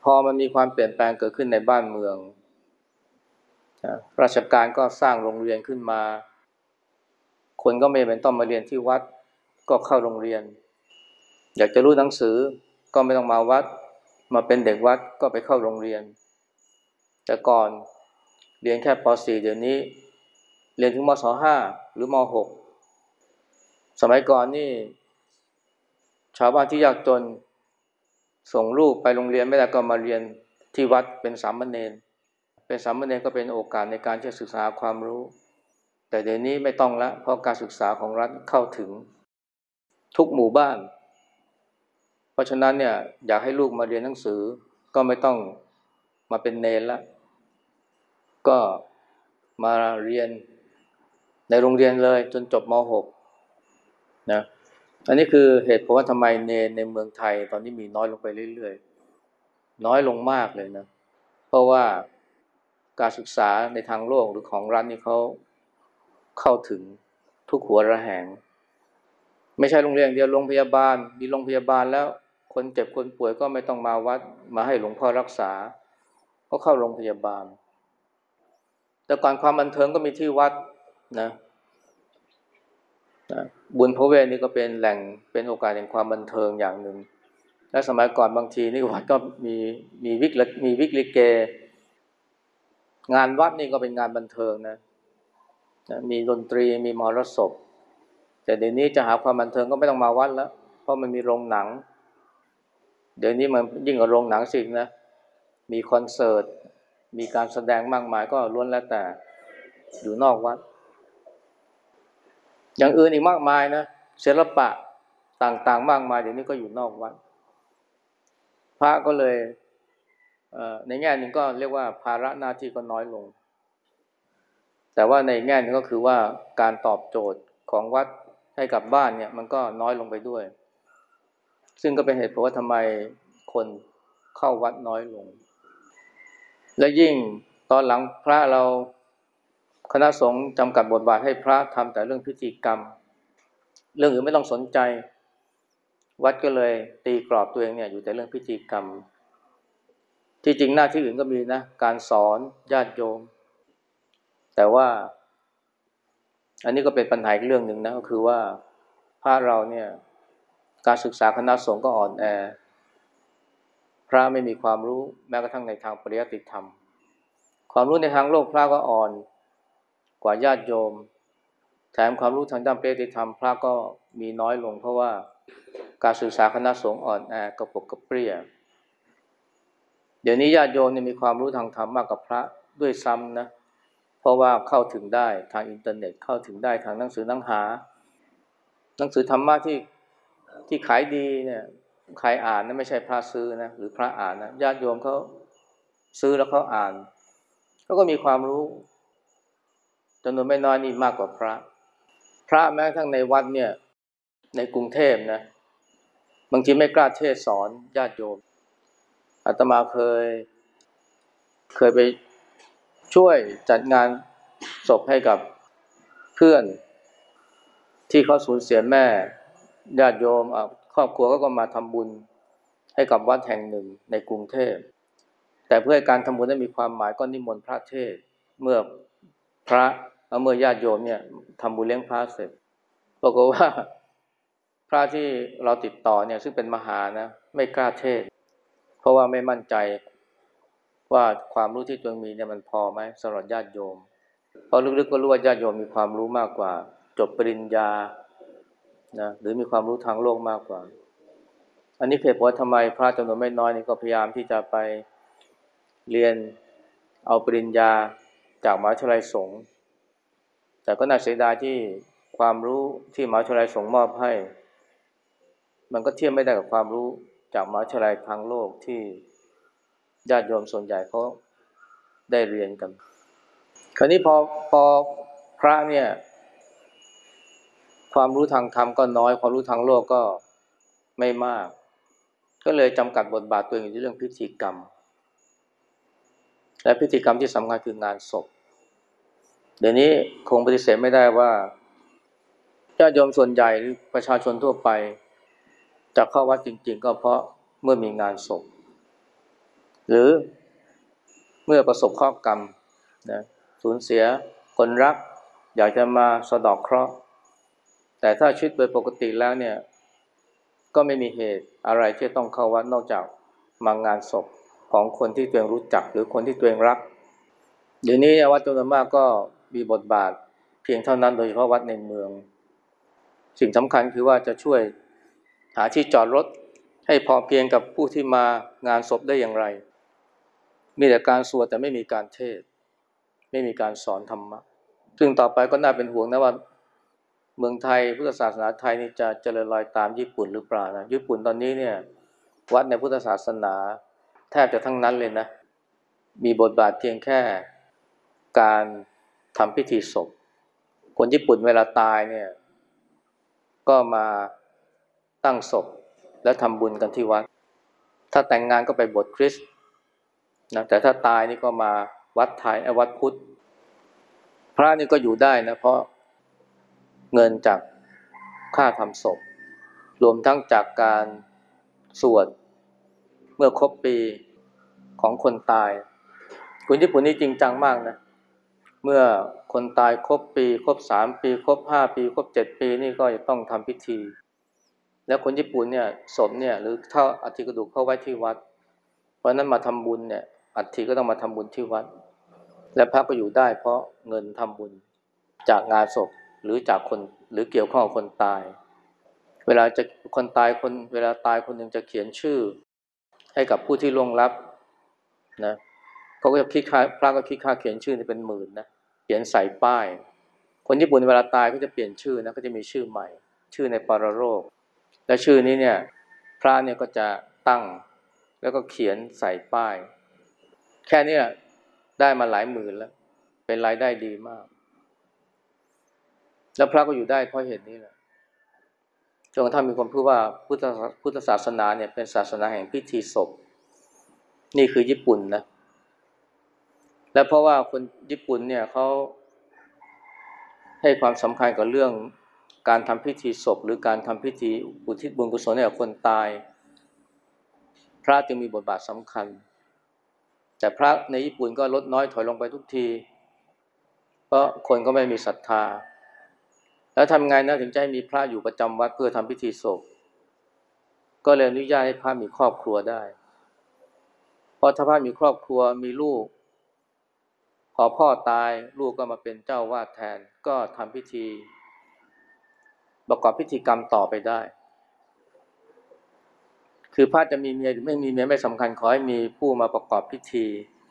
พอมันมีความเปลี่ยนแปลงเกิดขึ้นในบ้านเมืองราชการก็สร้างโรงเรียนขึ้นมาคนก็ไม่เป็นต้องมาเรียนที่วัดก็เข้าโรงเรียนอยากจะรู้หนังสือก็ไม่ต้องมาวัดมาเป็นเด็กวัดก็ไปเข้าโรงเรียนแต่ก่อนเรียนแค่ป .สี่ เดี๋ยวนี้เรียนถึงม ศ ห้า หรือม หก สมัยก่อนนี่ชาวบ้านที่ยากจนส่งลูกไปโรงเรียนไม่ได้ก็มาเรียนที่วัดเป็นสามเณรเป็นสามเณรก็เป็นโอกาสในการที่จะศึกษาความรู้แต่เดี๋ยวนี้ไม่ต้องละเพราะการศึกษาของรัฐเข้าถึงทุกหมู่บ้านเพราะฉะนั้นเนี่ยอยากให้ลูกมาเรียนหนังสือก็ไม่ต้องมาเป็นเณรละก็มาเรียนในโรงเรียนเลยจนจบม หก นะอันนี้คือเหตุผลว่าทำไมเณรในเมืองไทยตอนนี้มีน้อยลงไปเรื่อยๆน้อยลงมากเลยนะเพราะว่าการศึกษาในทางโลกหรือของรัฐนี่เขาเข้าถึงทุกหัวระแหงไม่ใช่โรงเรียนเดียวโรงพยาบาลมีโรงพยาบาลแล้วคนเจ็บคนป่วยก็ไม่ต้องมาวัดมาให้หลวงพ่อรักษาก็เข้าโรงพยาบาลแต่ก่อนความบันเทิงก็มีที่วัดนะบุญพระเวทนี่ก็เป็นแหล่งเป็นโอกาสแห่งความบันเทิงอย่างหนึ่งและสมัยก่อนบางทีนี่วัดก็มีมีวิกมีวิกลิเกงานวัดนี่ก็เป็นงานบันเทิงนะมีดนตรีมีมหรสพแต่เดี๋ยวนี้จะหาความบันเทิงก็ไม่ต้องมาวัดแล้วเพราะมันมีโรงหนังเดี๋ยวนี้มันยิ่งกว่าโรงหนังสินะมีคอนเสิร์ตมีการแสดงมากมายก็ล้วนแล้วแต่อยู่นอกวัดอย่างอื่นอีกมากมายนะศิลปะต่างๆมากมายเดี๋ยวนี้ก็อยู่นอกวัดพระก็เลยเอ่อในแง่หนึ่งก็เรียกว่าภาระหน้าที่ก็น้อยลงแต่ว่าในแง่นึงก็คือว่าการตอบโจทย์ของวัดให้กับบ้านเนี่ยมันก็น้อยลงไปด้วยซึ่งก็เป็นเหตุผลว่าทำไมคนเข้าวัดน้อยลงและยิ่งตอนหลังพระเราคณะสงฆ์จำกัดบทบาทให้พระทำแต่เรื่องพิธีกรรมเรื่องอื่นไม่ต้องสนใจวัดก็เลยตีกรอบตัวเองเนี่ยอยู่แต่เรื่องพิธีกรรมที่จริงหน้าที่อื่นก็มีนะการสอนญาติโยมแต่ว่าอันนี้ก็เป็นปัญหาอีกเรื่องหนึ่งนะก็คือว่าพระเราเนี่ยการศึกษาคณะสงฆ์ก็อ่อนแอพระไม่มีความรู้แม้กระทั่งในทางปริยัติธรรมความรู้ในทางโลกพระก็อ่อนกว่าญาติโยมแถมความรู้ทางด้านปริยัติธรรมพระก็มีน้อยลงเพราะว่าการศึกษาคณะสงฆ์อ่อนแอกระปกกระเปรี้ยเดี๋ยวนี้ญาติโยมเนี่ยมีความรู้ทางธรรมมากกว่าพระด้วยซ้ำนะเพราะว่าเข้าถึงได้ทางอินเทอร์เน็ตเข้าถึงได้ทางหนังสือหนังหาหนังสือธรรมะที่ที่ขายดีเนี่ยใครอ่านนะไม่ใช่พระซื้อนะหรือพระอ่านนะญาติโยมเขาซื้อแล้วเขาอ่านเขาก็มีความรู้จำนวนไม่น้อยนี่มากกว่าพระพระแม้กระทั่งในวัดเนี่ยในกรุงเทพนะบางทีไม่กล้าเทศสอนญาติโยมอาตมาเคยเคยไปช่วยจัดงานศพให้กับเพื่อนที่เขาสูญเสียแม่ญาติโยมครอบครัวก็มาทำบุญให้กับวัดแห่งหนึ่งในกรุงเทพแต่เพื่อให้การทำบุญได้มีความหมายก็นิมนต์พระเทศเมื่อพระเมื่อญาติโยมเนี่ยทำบุญเลี้ยงพระเสร็จปรากฏว่าพระที่เราติดต่อเนี่ยซึ่งเป็นมหานะไม่กล้าเทศเพราะว่าไม่มั่นใจว่าความรู้ที่ตัวมีเนี่ยมันพอไหมสำหรับญาติโยมเพราะลึกๆก็รู้ว่าญาติโยมมีความรู้มากกว่าจบปริญญานะหรือมีความรู้ทางโลกมากกว่าอันนี้เหตุผลทำไมพระจำนวนไม่น้อยนี่ก็พยายามที่จะไปเรียนเอาปริญญาจากมหาวิทยาลัยสงฆ์แต่ก็น่าเสียดายที่ความรู้ที่มหาวิทยาลัยสงฆ์มอบให้มันก็เทียบไม่ได้กับความรู้จากมหาวิทยาลัยทางโลกที่ญาติโยมส่วนใหญ่เขาได้เรียนกันคราวนี้พอพอพระเนี่ยความรู้ทางธรรมก็น้อยความรู้ทางโลกก็ไม่มากก็เลยจำกัดบทบาทตัวเองอยู่ที่เรื่องพิธีกรรมและพิธีกรรมที่สำคัญคืองานศพเดี๋ยวนี้คงปฏิเสธไม่ได้ว่าญาติโยมส่วนใหญ่หรือประชาชนทั่วไปจะเข้าวัดจริงๆก็เพราะเมื่อมีงานศพหรือเมื่อประสบข้อกรรมนะสูญเสียคนรักอยากจะมาสะเดาะเคราะห์แต่ถ้าชีวิตโดยปกติแล้วเนี่ยก็ไม่มีเหตุอะไรที่ต้องเข้าวัดนอกจากมางานศพของคนที่ตัวเองรู้จักหรือคนที่ตัวเองรักเดี๋ยวนี้วัดจำนวนมากก็มีบทบาทเพียงเท่านั้นโดยเฉพาะวัดในเมืองสิ่งสำคัญคือว่าจะช่วยหาที่จอดรถให้พอเพียงกับผู้ที่มางานศพได้อย่างไรมีแต่การสวดแต่ไม่มีการเทศน์ไม่มีการสอนธรรมะซึ่งต่อไปก็น่าเป็นห่วงนะว่าเมืองไทยพุทธศาสนาไทยนี่จะเจริญรอยตามญี่ปุ่นหรือเปล่านะญี่ปุ่นตอนนี้เนี่ยวัดในพุทธศาสนาแทบจะทั้งนั้นเลยนะมีบทบาทเพียงแค่การทำพิธีศพคนญี่ปุ่นเวลาตายเนี่ยก็มาตั้งศพและทำบุญกันที่วัดถ้าแต่งงานก็ไปบวชคริสต์นะแต่ถ้าตายนี่ก็มาวัดไทยวัดพุทธพระนี่ก็อยู่ได้นะเพราะเงินจากค่าทำศพรวมทั้งจากการสวดเมื่อครบปีของคนตายคนญี่ปุ่นนี่จริงจังมากนะเมื่อคนตายครบปีครบสามปีครบห้าปีครบเจ็ดปีนี่ก็จะต้องทำพิธีแล้วคนญี่ปุ่นเนี่ยศพเนี่ยหรือเท่าอัฐิกระดูกเข้าไว้ที่วัดเพราะนั้นมาทำบุญเนี่ยอัฐิก็ต้องมาทำบุญที่วัดและพระก็อยู่ได้เพราะเงินทำบุญจากงานศพหรือจากคนหรือเกี่ยวข้องกับคนตายเวลาจะคนตายคนเวลาตายคนหนึ่งจะเขียนชื่อให้กับผู้ที่ล่วงลับนะเขาก็จะคิดค่าพระก็คิดค่าเขียนชื่อนี่เป็นหมื่นนะเขียนใส่ป้ายคนญี่ปุ่นเวลาตายก็จะเปลี่ยนชื่อนะก็จะมีชื่อใหม่ชื่อในปรโลกและชื่อนี้เนี่ยพระเนี่ยก็จะตั้งแล้วก็เขียนใส่ป้ายแค่นี้ได้มาหลายหมื่นแล้วเป็นรายได้ดีมากแล้วพระก็อยู่ได้เพราะเหตุนี้แหละจนกระทั่งมีคนพูดว่าพุทธพุทธศาสนาเนี่ยเป็นศาสนาแห่งพิธีศพนี่คือญี่ปุ่นนะและเพราะว่าคนญี่ปุ่นเนี่ยเขาให้ความสำคัญกับเรื่องการทำพิธีศพหรือการทำพิธีอุทิศบุญกุศลให้กับคนตายพระจึงมีบทบาทสำคัญแต่พระในญี่ปุ่นก็ลดน้อยถอยลงไปทุกทีเพราะคนก็ไม่มีศรัทธาแล้วทำไงนะถึงจะให้มีพระอยู่ประจำวัดเพื่อทำพิธีศพก็เลยอนุญาตให้พระมีครอบครัวได้เพราะถ้าพระมีครอบครัวมีลูกพอพ่อตายลูกก็มาเป็นเจ้าวาดแทนก็ทำพิธีประกอบพิธีกรรมต่อไปได้คือพระจะมีเมียหรือไม่มีเมียไม่สำคัญขอให้มีผู้มาประกอบพิธี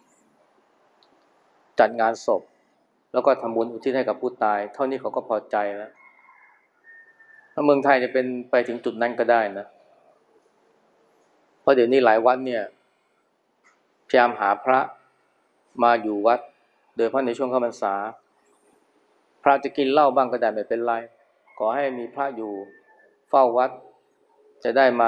จัดงานศพแล้วก็ทำบุญอุทิศให้กับผู้ตายเท่านี้เขาก็พอใจแล้วถ้าเมืองไทยจะเป็นไปถึงจุดนั้นก็ได้นะเพราะเดี๋ยวนี้หลายวัดเนี่ยพยายามหาพระมาอยู่วัดโดยเฉพาะในช่วงเข้าพรรษาพระจะกินเหล้าบ้างก็ได้ไม่เป็นไรขอให้มีพระอยู่เฝ้าวัดจะได้มา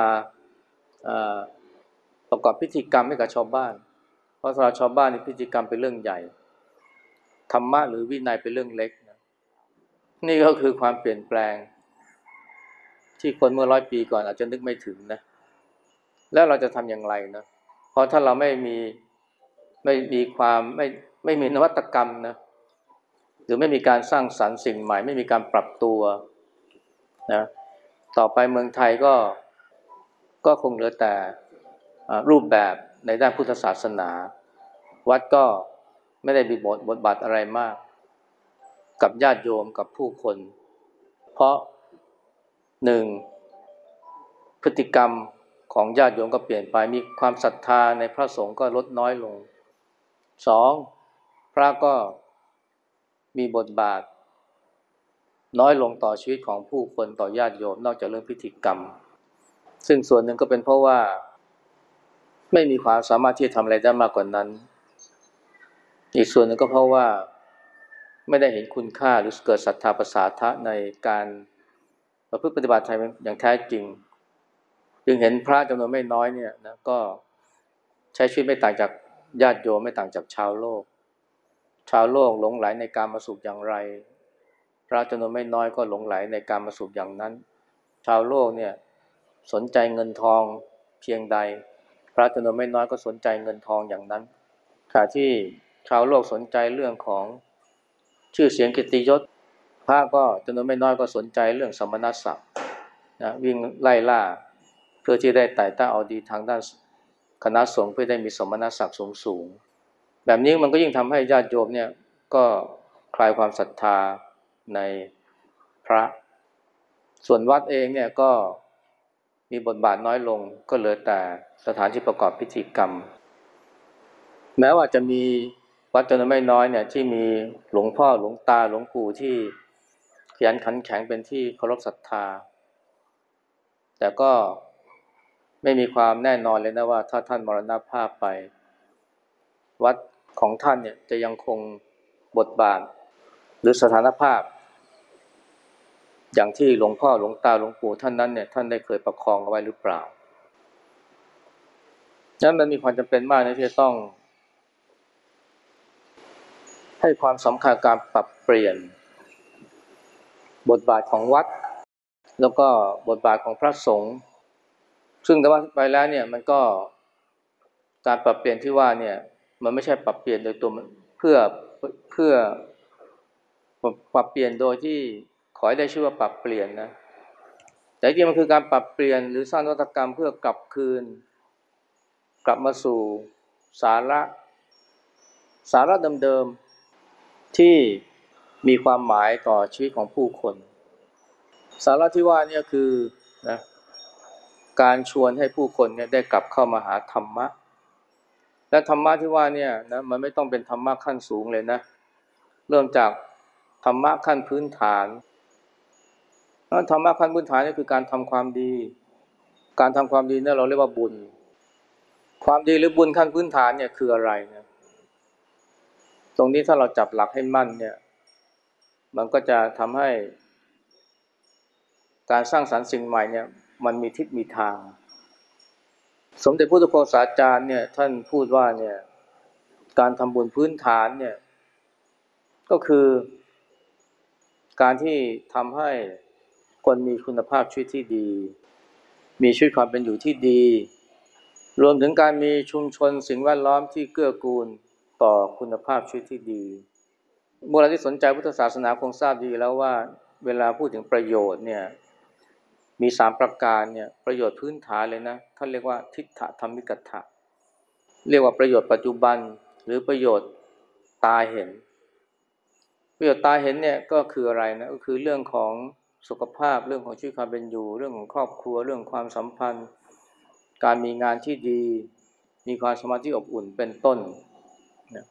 ประกอบพิธีกรรมให้กับชาวบ้านเพราะสำหรับชาวบ้านนี่พิธีกรรมเป็นเรื่องใหญ่ธรรมะหรือวินัยเป็นเรื่องเล็กนะนี่ก็คือความเปลี่ยนแปลงที่คนเมื่อร้อยปีก่อนอาจจะนึกไม่ถึงนะแล้วเราจะทำอย่างไรนะเพราะถ้าเราไม่มีไม่มีความไม่ไม่มีนวัตกรรมนะหรือไม่มีการสร้างสรรค์สิ่งใหม่ไม่มีการปรับตัวนะต่อไปเมืองไทยก็ก็คงเหลือแต่รูปแบบในด้านพุทธศาสนาวัดก็ไม่ได้มีบทบทบาทอะไรมากกับญาติโยมกับผู้คนเพราะหนึ่งพฤติกรรมของญาติโยมก็เปลี่ยนไปมีความศรัทธาในพระสงฆ์ก็ลดน้อยลงสองพระก็มีบทบาทน้อยลงต่อชีวิตของผู้คนต่อญาติโยมนอกจากเรื่องพิธีกรรมซึ่งส่วนหนึ่งก็เป็นเพราะว่าไม่มีความสามารถที่จะทำอะไรได้มากกว่านั้นอีกส่วนหนึ่งก็เพราะว่าไม่ได้เห็นคุณค่าหรือเกิดศรัทธาประสาทะในการประพฤติปฏิบัติธรรมอย่างแท้จริงจึงเห็นพระจำนวนไม่น้อยเนี่ยนะก็ใช้ชีวิตไม่ต่างจากญาติโยมไม่ต่างจากชาวโลกชาวโลกหลงไหลในการมาสุขอย่างไรพระจำนวนไม่น้อยก็หลงไหลในการมาสุขอย่างนั้นชาวโลกเนี่ยสนใจเงินทองเพียงใดพระจำนวนไม่น้อยก็สนใจเงินทองอย่างนั้นขณะที่ชาวโลกสนใจเรื่องของชื่อเสียงเกียรติยศพระก็จำนวนไม่น้อยก็สนใจเรื่องสมณศักดิ์นะวิ่งไล่ล่าเพื่อที่ได้ไต่เต้าเอาดีทางด้านคณะสงฆ์เพื่อได้มีสมณศักดิ์สูงๆแบบนี้มันก็ยิ่งทำให้ญาติโยมเนี่ยก็คลายความศรัทธาในพระส่วนวัดเองเนี่ยก็มีบทบาทน้อยลงก็เหลือแต่สถานที่ประกอบพิธีกรรมแม้ว่าจะมีวัดจำนวนไม่น้อยเนี่ยที่มีหลวงพ่อหลวงตาหลวงปู่ที่ขยันขันแข็งเป็นที่เคารพศรัทธาแต่ก็ไม่มีความแน่นอนเลยนะว่าถ้าท่านมรณภาพไปวัดของท่านเนี่ยจะยังคงบทบาทหรือสถานภาพอย่างที่หลวงพ่อหลวงตาหลวงปู่ท่านนั้นเนี่ยท่านได้เคยประคองเอาไว้หรือเปล่านั้นมันมีความจำเป็นมากนะที่จะต้องให้ความสำคัญการปรับเปลี่ยนบทบาทของวัดแล้วก็บทบาทของพระสงฆ์ซึ่งแต่ว่าไปแล้วเนี่ยมันก็การปรับเปลี่ยนที่ว่าเนี่ยมันไม่ใช่ปรับเปลี่ยนโดยตัวเพื่อเพื่อปรับเปลี่ยนโดยที่ขอให้ได้ชื่อว่าปรับเปลี่ยนนะแต่จริงมันคือการปรับเปลี่ยนหรือสร้างนวัตกรรมเพื่อกลับคืนกลับมาสู่สาระสาระเดิมๆที่มีความหมายต่อชีวิตของผู้คนสาระที่ว่านี่คือนะการชวนให้ผู้คนเนี่ยได้กลับเข้ามาหาธรรมะและธรรมะที่ว่าเนี่ยนะมันไม่ต้องเป็นธรรมะขั้นสูงเลยนะเริ่มจากธรรมะขั้นพื้นฐานธรรมะขั้นพื้นฐานนี่คือการทำความดีการทำความดีเนี่ยเราเรียกว่าบุญความดีหรือบุญขั้นพื้นฐานเนี่ยคืออะไรนะตรงนี้ถ้าเราจับหลักให้มั่นเนี่ยมันก็จะทำให้การสร้างสรรค์สิ่งใหม่เนี่ยมันมีทิศมีทางสมเด็จพระพุทธโฆษาจารย์เนี่ยท่านพูดว่าเนี่ยการทำบุญพื้นฐานเนี่ยก็คือการที่ทำให้คนมีคุณภาพชีวิตที่ดีมีชีวิตความเป็นอยู่ที่ดีรวมถึงการมีชุมชนสิ่งแวดล้อมที่เกื้อกูลต่อคุณภาพชีวิตที่ดีเมื่อเราที่สนใจพุทธศาสนาคงทราบดีแล้วว่าเวลาพูดถึงประโยชน์เนี่ยมีสามประการเนี่ยประโยชน์พื้นฐานเลยนะท่านเรียกว่าทิฏฐธรรมิกถะเรียกว่าประโยชน์ปัจจุบันหรือประโยชน์ตาเห็นประโยชน์ตาเห็นเนี่ยก็คืออะไรนะก็คือเรื่องของสุขภาพเรื่องของชีวิตความเป็นอยู่เรื่องของครอบครัวเรื่องความสัมพันธ์การมีงานที่ดีมีความสมาธิอบอุ่นเป็นต้นนะ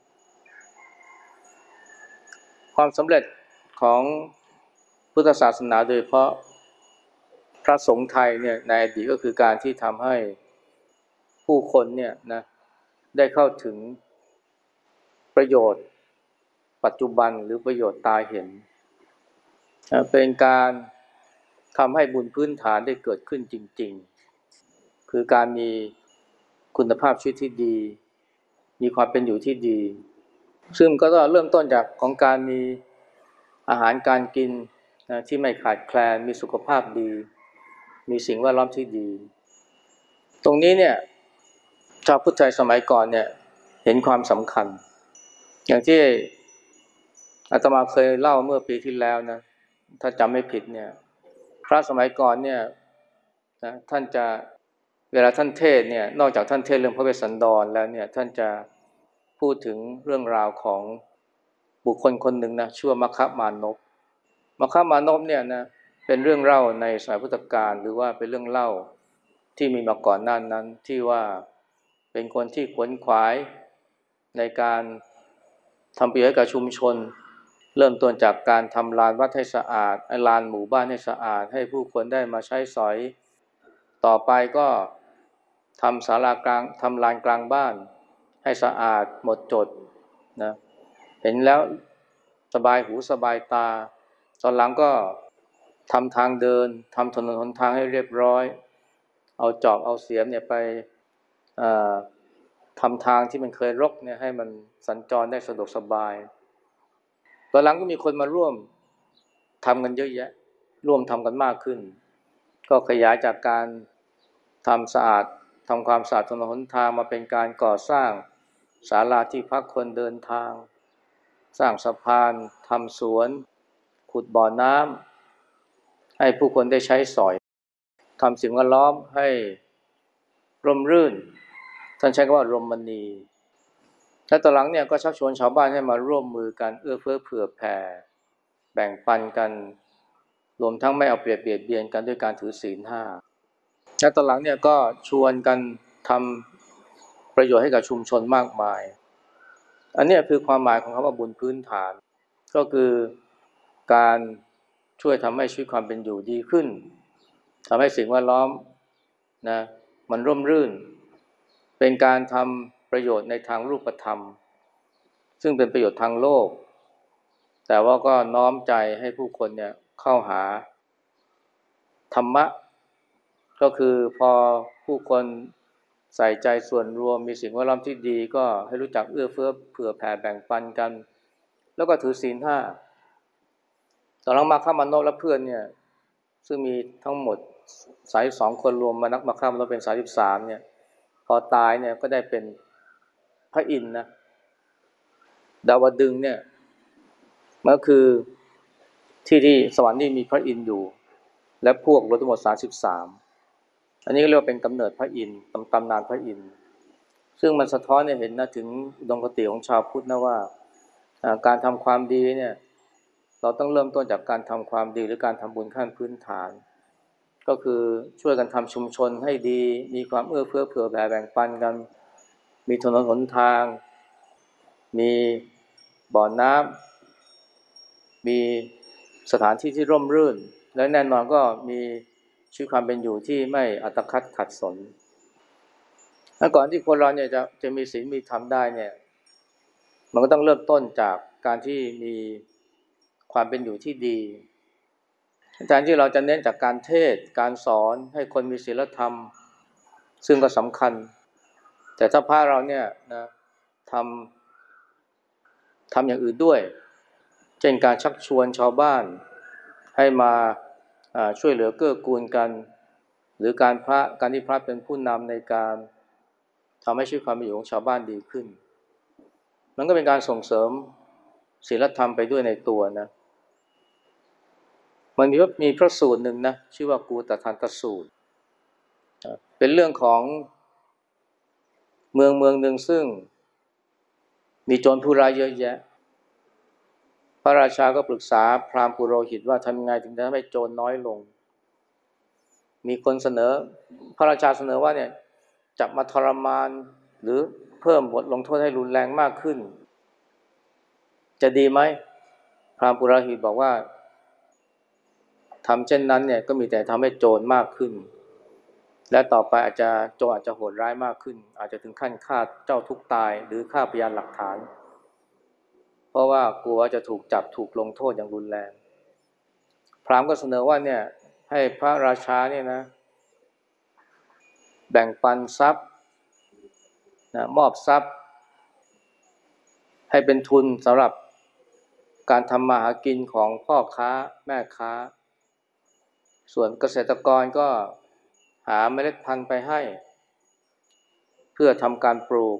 ความสำเร็จของพุทธศาสนาโดยเฉพาะพระสงฆ์ไทยเนี่ยในอดีตก็คือการที่ทำให้ผู้คนเนี่ยนะได้เข้าถึงประโยชน์ปัจจุบันหรือประโยชน์ตาเห็นเป็นการทำให้บุญพื้นฐานได้เกิดขึ้นจริงๆคือการมีคุณภาพชีวิตที่ดีมีความเป็นอยู่ที่ดีซึ่งก็ต้องเริ่มต้นจากของการมีอาหารการกินนะที่ไม่ขาดแคลนมีสุขภาพดีมีสิ่งแวดล้อมที่ดีตรงนี้เนี่ยชาวพุทธไทยสมัยก่อนเนี่ยเห็นความสำคัญอย่างที่อาตมาเคยเล่าเมื่อปีที่แล้วนะถ้าจำไม่ผิดเนี่ยพระสมัยก่อนเนี่ยนะท่านจะเวลาท่านเทศเนี่ยนอกจากท่านเทศเรื่องพระเวสสันดรแล้วเนี่ยท่านจะพูดถึงเรื่องราวของบุคคลคนหนึ่งนะชื่อว่ามัคคะมานพมัคคะมานพเนี่ยนะเป็นเรื่องเล่าในสมัยพุทธกาลหรือว่าเป็นเรื่องเล่าที่มีมาก่อนหน้านั้นที่ว่าเป็นคนที่ขวนขวายในการทำประโยชน์กับชุมชนเริ่มต้นจากการทำลานวัดให้สะอาดลานหมู่บ้านให้สะอาดให้ผู้คนได้มาใช้สอยต่อไปก็ทำศาลากลางทำลานกลางบ้านให้สะอาดหมดจดนะเห็นแล้วสบายหูสบายตาตอนหลังก็ทำทางเดินทำถนนหนทางให้เรียบร้อยเอาจอบเอาเสียมเนี่ยไปทำทางที่มันเคยรกเนี่ยให้มันสัญจรได้สะดวกสบายตอนหลังก็มีคนมาร่วมทำกันเยอะแยะร่วมทำกันมากขึ้นก็ขยายจากการทำสะอาดทำความสะอาดถนนหนทางมาเป็นการก่อสร้างศาลาที่พักคนเดินทางสร้างสะพานทำสวนขุดบ่อน้ำให้ผู้คนได้ใช้สอยทำสิ่งแวดล้อมให้ร่มรื่นท่านใช้คำว่ารมณีและต่อหลังเนี่ยก็ชักชวนชาวบ้านให้มาร่วมมือกันเอื้อเฟื้อเผื่อแผ่แบ่งปันกันรวมทั้งไม่เอาเปรียบเบียดเบียนกันด้วยการถือศีลห้าและต่อหลังเนี่ยก็ชวนกันทำประโยชน์ให้กับชุมชนมากมายอันนี้คือความหมายของคำว่าบุญพื้นฐานก็คือการช่วยทำให้ชีวิตความเป็นอยู่ดีขึ้นทำให้สิ่งแวดล้อมนะมันร่มรื่นเป็นการทำประโยชน์ในทางรูปธรรมซึ่งเป็นประโยชน์ทางโลกแต่ว่าก็น้อมใจให้ผู้คนเนี่ยเข้าหาธรรมะก็คือพอผู้คนใส่ใจส่วนรวมมีสิ่งแวดล้อมที่ดีก็ให้รู้จักเอื้อเฟื้อเผื่อแผ่แบ่งปันกันแล้วก็ถือศีลห้าตอนหลังมาฆมานพและเพื่อนเนี่ยซึ่งมีทั้งหมดสายสองคนรวมมานักมาฆมานพเป็นสายสิบสามเนี่ยพอตายเนี่ยก็ได้เป็นพระอินทร์นะดาวดึงส์เนี่ยมันคือที่ที่สวรรค์นี่มีพระอินทร์อยู่และพวกรวมทั้งหมดสามสิบสามอันนี้ก็เรียกว่าเป็นกำเนิดพระอินทร์ตำตำนานพระอินทร์ซึ่งมันสะท้อนให้เห็นนะถึงอุดมคติของชาวพุทธนะว่าการทำความดีเนี่ยเราต้องเริ่มต้นจากการทำความดีหรือการทำบุญขั้นพื้นฐานก็คือช่วยกันทำชุมชนให้ดีมีความเอื้อเฟื้อเผื่อแผ่แบ่งปันกันมีถนนหนทางมีบ่อน้ำมีสถานที่ที่ร่มรื่นและแน่นอนก็มีชีวิตความเป็นอยู่ที่ไม่อัตคัดขัดสนและก่อนที่คนเราเนี่ยจะจะมีศีลมีธรรมได้เนี่ยมันก็ต้องเริ่มต้นจากการที่มีความเป็นอยู่ที่ดีอาจารย์ที่เราจะเน้นจากการเทศการสอนให้คนมีศีลธรรมซึ่งก็สำคัญแต่ถ้าพระเราเนี่ยนะทำทำอย่างอื่นด้วยเช่นการชักชวนชาวบ้านให้มาช่วยเหลือเกื้อกูลกันหรือการพระการที่พระเป็นผู้นำในการทำให้ชีวิตความเป็นอยู่ของชาวบ้านดีขึ้นมันก็เป็นการส่งเสริมศีลธรรมไปด้วยในตัวนะมันมีมีพระสูตรหนึ่งนะชื่อว่ากูตทันตสูตรเป็นเรื่องของเมืองเมืองหนึ่งซึ่งมีโจรผู้ร้ายเยอะแยะพระราชาก็ปรึกษาพราหมณ์ปุโรหิตว่าทำยังไงถึงจะทำให้โจรน้อยลงมีคนเสนอพระราชาเสนอว่าเนี่ยจับมาทรมานหรือเพิ่มบทลงโทษให้รุนแรงมากขึ้นจะดีไหมพราหมณ์ปุโรหิตบอกว่าทำเช่นนั้นเนี่ยก็มีแต่ทำให้โจรมากขึ้นและต่อไปอาจจะโจรอาจจะโหดร้ายมากขึ้นอาจจะถึงขั้นฆ่าเจ้าทุกข์ตายหรือฆ่าพยานหลักฐานเพราะว่ากลัวจะถูกจับถูกลงโทษอย่างรุนแรงพราหมณ์ก็เสนอว่าเนี่ยให้พระราชาเนี่ยนะแบ่งปันทรัพย์นะมอบทรัพย์ให้เป็นทุนสำหรับการทำมาหากินของพ่อค้าแม่ค้าส่วนเกษตรกรก็หาเมล็ดพันธุ์ไปให้เพื่อทำการปลูก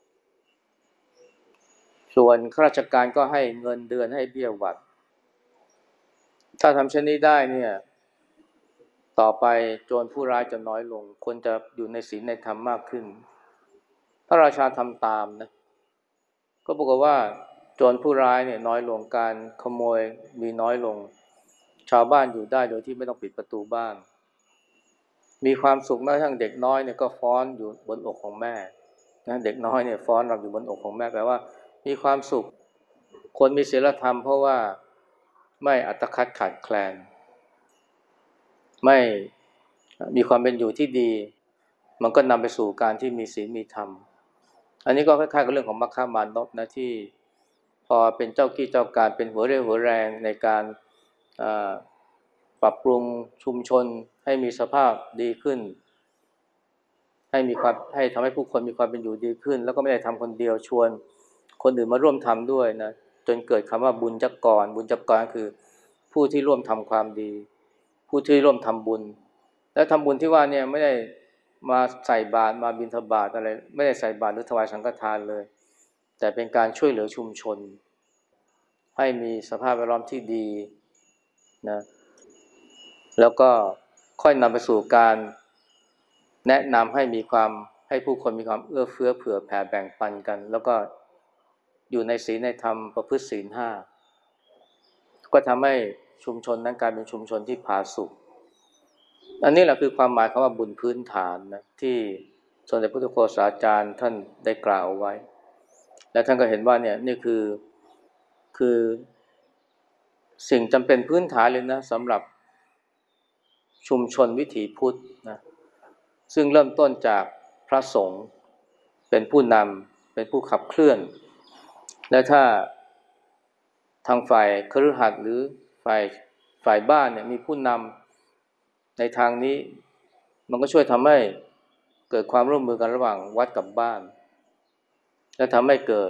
ส่วนข้าราชการก็ให้เงินเดือนให้เบี้ยหวัดถ้าทำเช่นนี้ได้เนี่ยต่อไปโจรผู้ร้ายจะน้อยลงคนจะอยู่ในศีลในธรรมมากขึ้นพระราชาทำตามนะก็ปรากฏว่าโจรผู้ร้ายเนี่ยน้อยลงการขโมยมีน้อยลงชาวบ้านอยู่ได้โดยที่ไม่ต้องปิดประตูบ้านมีความสุขแม้กระทั่งเด็กน้อยเนี่ยก็ฟ้อนอยู่บนอกของแม่นะเด็กน้อยเนี่ยฟ้อนรำอยู่บนอกของแม่แปลว่ามีความสุขคนมีศีลธรรมเพราะว่าไม่อัตคัดขาดแคลนไม่มีความเป็นอยู่ที่ดีมันก็นำไปสู่การที่มีศีลมีธรรมอันนี้ก็คล้ายๆกับเรื่องของมัคคามานพนะที่พอเป็นเจ้ากี้เจ้าการเป็นหัวเรี่ยวหัวแรงในการปรับปรุงชุมชนให้มีสภาพดีขึ้นให้มีความให้ทำให้ผู้คนมีความเป็นอยู่ดีขึ้นแล้วก็ไม่ได้ทำคนเดียวชวนคนอื่นมาร่วมทำด้วยนะจนเกิดคำว่าบุญจักกรบุญจักกรคือผู้ที่ร่วมทำความดีผู้ที่ร่วมทำบุญและทำบุญที่ว่าเนี่ยไม่ได้มาใส่บาตรมาบิณฑบาตอะไรไม่ได้ใส่บาตรหรือถวายสังฆทานเลยแต่เป็นการช่วยเหลือชุมชนให้มีสภาพแวดล้อมที่ดีนะแล้วก็ค่อยนำไปสู่การแนะนำให้มีความให้ผู้คนมีความเอื้อเฟื้อเผื่อแผ่แบ่งปันกันแล้วก็อยู่ในศีลในธรรมประพฤติศีลห้าก็ทำให้ชุมชนนั้นกลายเป็นชุมชนที่ผาสุกอันนี้แหละคือความหมายคำว่าบุญพื้นฐานนะที่สมเด็จพระพุทธโฆษาจารย์ท่านได้กล่าวเอาไว้และท่านก็เห็นว่าเนี่ยนี่คือคือสิ่งจำเป็นพื้นฐานเลยนะสำหรับชุมชนวิถีพุทธนะซึ่งเริ่มต้นจากพระสงฆ์เป็นผู้นำเป็นผู้ขับเคลื่อนและถ้าทางฝ่ายคฤหัสถ์หรือฝ่ายฝ่ายบ้านเนี่ยมีผู้นำในทางนี้มันก็ช่วยทำให้เกิดความร่วมมือกันระหว่างวัดกับบ้านและทำให้เกิด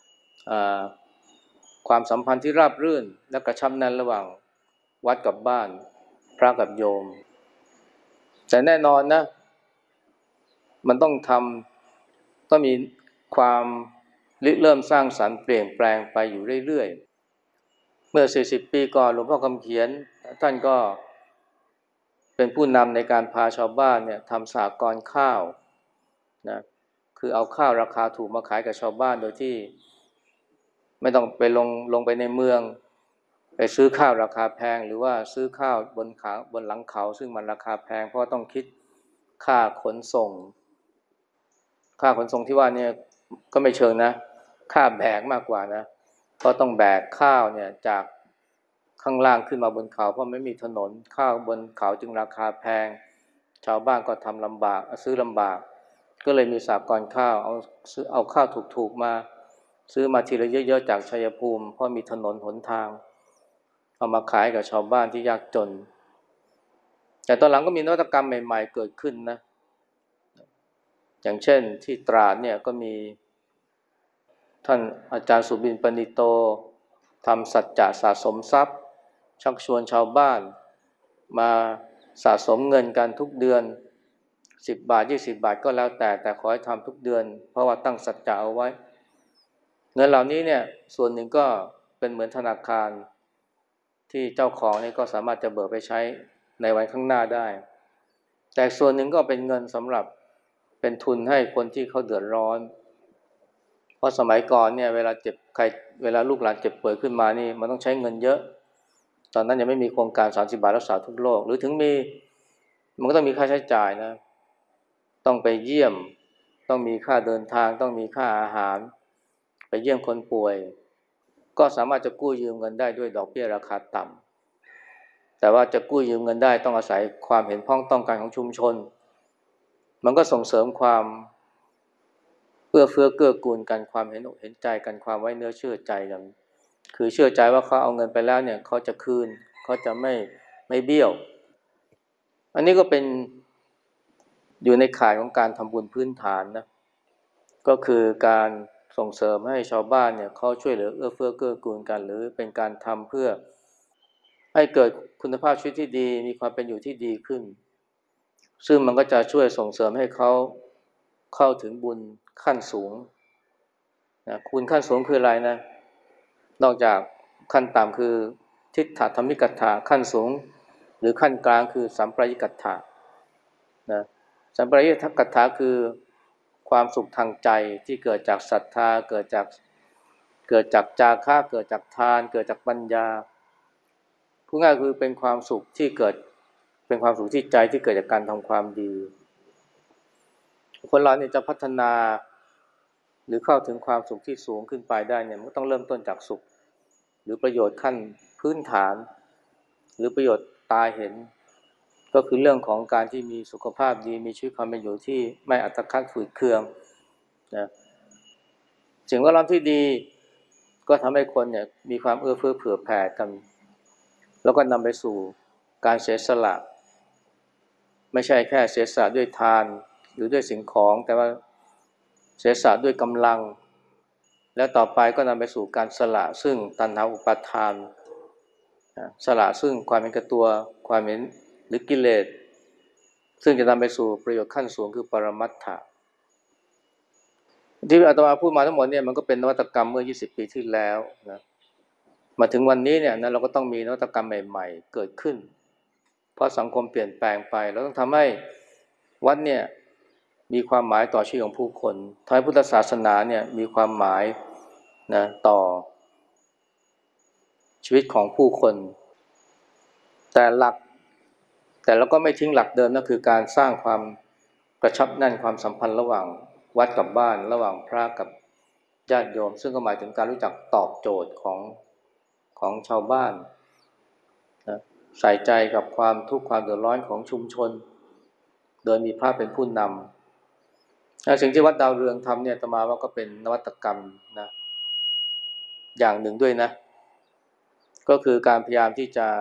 ความสัมพันธ์ที่ราบรื่นและกระชับแน่นระหว่างวัดกับบ้านพระกับโยมแต่แน่นอนนะมันต้องทำต้องมีความริเริ่มสร้างสรรค์เปลี่ยนแปลงไปอยู่เรื่อยๆเมื่อสี่สิบปีก่อนหลวงพ่อคำเขียนท่านก็เป็นผู้นำในการพาชาวบ้านเนี่ยทำสหกรณ์ข้าวนะคือเอาข้าวราคาถูกมาขายกับชาวบ้านโดยที่ไม่ต้องไปลงลงไปในเมืองไปซื้อข้าวราคาแพงหรือว่าซื้อข้าวบนขาบนหลังเขาซึ่งมันราคาแพงเพราะต้องคิดค่าขนส่งค่าขนส่งที่ว่าเนี่ยก็ไม่เชิงนะค่าแบกมากกว่านะเพราะต้องแบกข้าวเนี่ยจากข้างล่างขึ้นมาบนเขาเพราะไม่มีถนนข้าวบนเขาจึงราคาแพงชาวบ้านก็ทำลำบากซื้อลำบากก็เลยมีสหกรณ์ข้าวเอาซื้อเอาข้าวถูกๆมาซื้อมาทีละเยอะๆจากชัยภูมิเพราะมีถนนหนทางเอามาขายกับชาวบ้านที่ยากจนแต่ตอนหลังก็มีนวัตกรรมใหม่ๆเกิดขึ้นนะอย่างเช่นที่ตราดเนี่ยก็มีท่านอาจารย์สุบินปณิโตทำสัจจะสะสมทรัพย์ชักชวนชาวบ้านมาสะสมเงินกันทุกเดือนสิบบาทยี่สิบบาทก็แล้วแต่แต่ขอให้ทำทุกเดือนเพราะว่าตั้งสัจจะเอาไว้เงินเหล่านี้เนี่ยส่วนหนึ่งก็เป็นเหมือนธนาคารที่เจ้าของนี่ก็สามารถจะเบิกไปใช้ในวันข้างหน้าได้แต่ส่วนหนึ่งก็เป็นเงินสำหรับเป็นทุนให้คนที่เขาเดือดร้อนเพราะสมัยก่อนเนี่ยเวลาเจ็บใครเวลาลูกหลานเจ็บป่วยขึ้นมานี่มันต้องใช้เงินเยอะตอนนั้นยังไม่มีโครงการสามสิบบาทรักษาทุกโรคหรือถึงมีมันก็ต้องมีค่าใช้จ่ายนะต้องไปเยี่ยมต้องมีค่าเดินทางต้องมีค่าอาหารไปเยี่ยมคนป่วยก็สามารถจะกู้ยืมเงินได้ด้วยดอกเบี้ยราคาต่ำแต่ว่าจะกู้ยืมเงินได้ต้องอาศัยความเห็นพ้องต้องกันของชุมชนมันก็ส่งเสริมความเอื้อเฟื้อเกื้อกูลกันความเห็นอกเห็นใจกันความไว้เนื้อเชื่อใจกันคือเชื่อใจว่าเขาเอาเงินไปแล้วเนี่ยเขาจะคืนเขาจะไม่ไม่เบี้ยวอันนี้ก็เป็นอยู่ในข่ายของการทำบุญพื้นฐานนะก็คือการส่งเสริมให้ชาวบ้านเนี่ยเขาช่วยเหลือเอื้อเฟื้อเกื้อกูลกันหรือเป็นการทำเพื่อให้เกิดคุณภาพชีวิตที่ดีมีความเป็นอยู่ที่ดีขึ้นซึ่งมันก็จะช่วยส่งเสริมให้เขาเข้าถึงบุญขั้นสูงนะคุณขั้นสูงคืออะไรนะนอกจากขั้นต่ำคือทิฏฐธรรมิกัตถะขั้นสูงหรือขั้นกลางคือสัมปรายิกัตถะนะสัมปรายิกัตถะคือความสุขทางใจที่เกิดจากศรัทธาเกิดจากเกิดจากจาคะเกิดจากทานเกิดจากปัญญาพูดง่ายคือเป็นความสุขที่เกิดเป็นความสุขที่ใจที่เกิดจากการทำความดีคนเราเนี่ยจะพัฒนาหรือเข้าถึงความสุขที่สูงขึ้นไปได้เนี่ยมันต้องเริ่มต้นจากสุขหรือประโยชน์ขั้นพื้นฐานหรือประโยชน์ตาเห็นก็คือเรื่องของการที่มีสุขภาพดีมีชีวิตความเป็นอยู่ที่ไม่อัตคัดฝืดเคืองนะสิ่งแวดล้อมที่ดีก็ทำให้คนเนี่ยมีความเอื้อเฟื้อเผื่อแผ่กันแล้วก็นำไปสู่การเสียสละไม่ใช่แค่เสียสละด้วยทานหรือด้วยสิ่งของแต่ว่าเสียสละด้วยกำลังแล้วต่อไปก็นำไปสู่การสละซึ่งตัณหาอุปาทานสละซึ่งความเป็นกับตัวความเห็นหรือกิเลสซึ่งจะนำไปสู่ประโยชน์ขั้นสูงคือปรมัตถะที่อาตมาพูดมาทั้งหมดเนี่ยมันก็เป็นนวัตกรรมเมื่อยี่สิบปีที่แล้วนะมาถึงวันนี้เนี่ยนะเราก็ต้องมีนวัตกรรมใหม่ๆเกิดขึ้นเพราะสังคมเปลี่ยนแปลงไปเราต้องทำให้วัดเนี่ยมีความหมายต่อชีวิตของผู้คนทำให้พุทธศาสนาเนี่ยมีความหมายนะต่อชีวิตของผู้คนแต่หลักแต่เราก็ไม่ทิ้งหลักเดิมนั่นคือการสร้างความกระชับแน่นความสัมพันธ์ระหว่างวัดกับบ้านระหว่างพระกับญาติโยมซึ่งก็หมายถึงการรู้จักตอบโจทย์ของของชาวบ้านนะใส่ใจกับความทุกข์ความเดือดร้อนของชุมชนโดยมีพระเป็นผู้นำสิ่งที่วัดดาวเรืองทำเนี่ยอาตมาว่าก็เป็นนวัตกรรมนะอย่างหนึ่งด้วยนะก็คือการพยายามที่จะ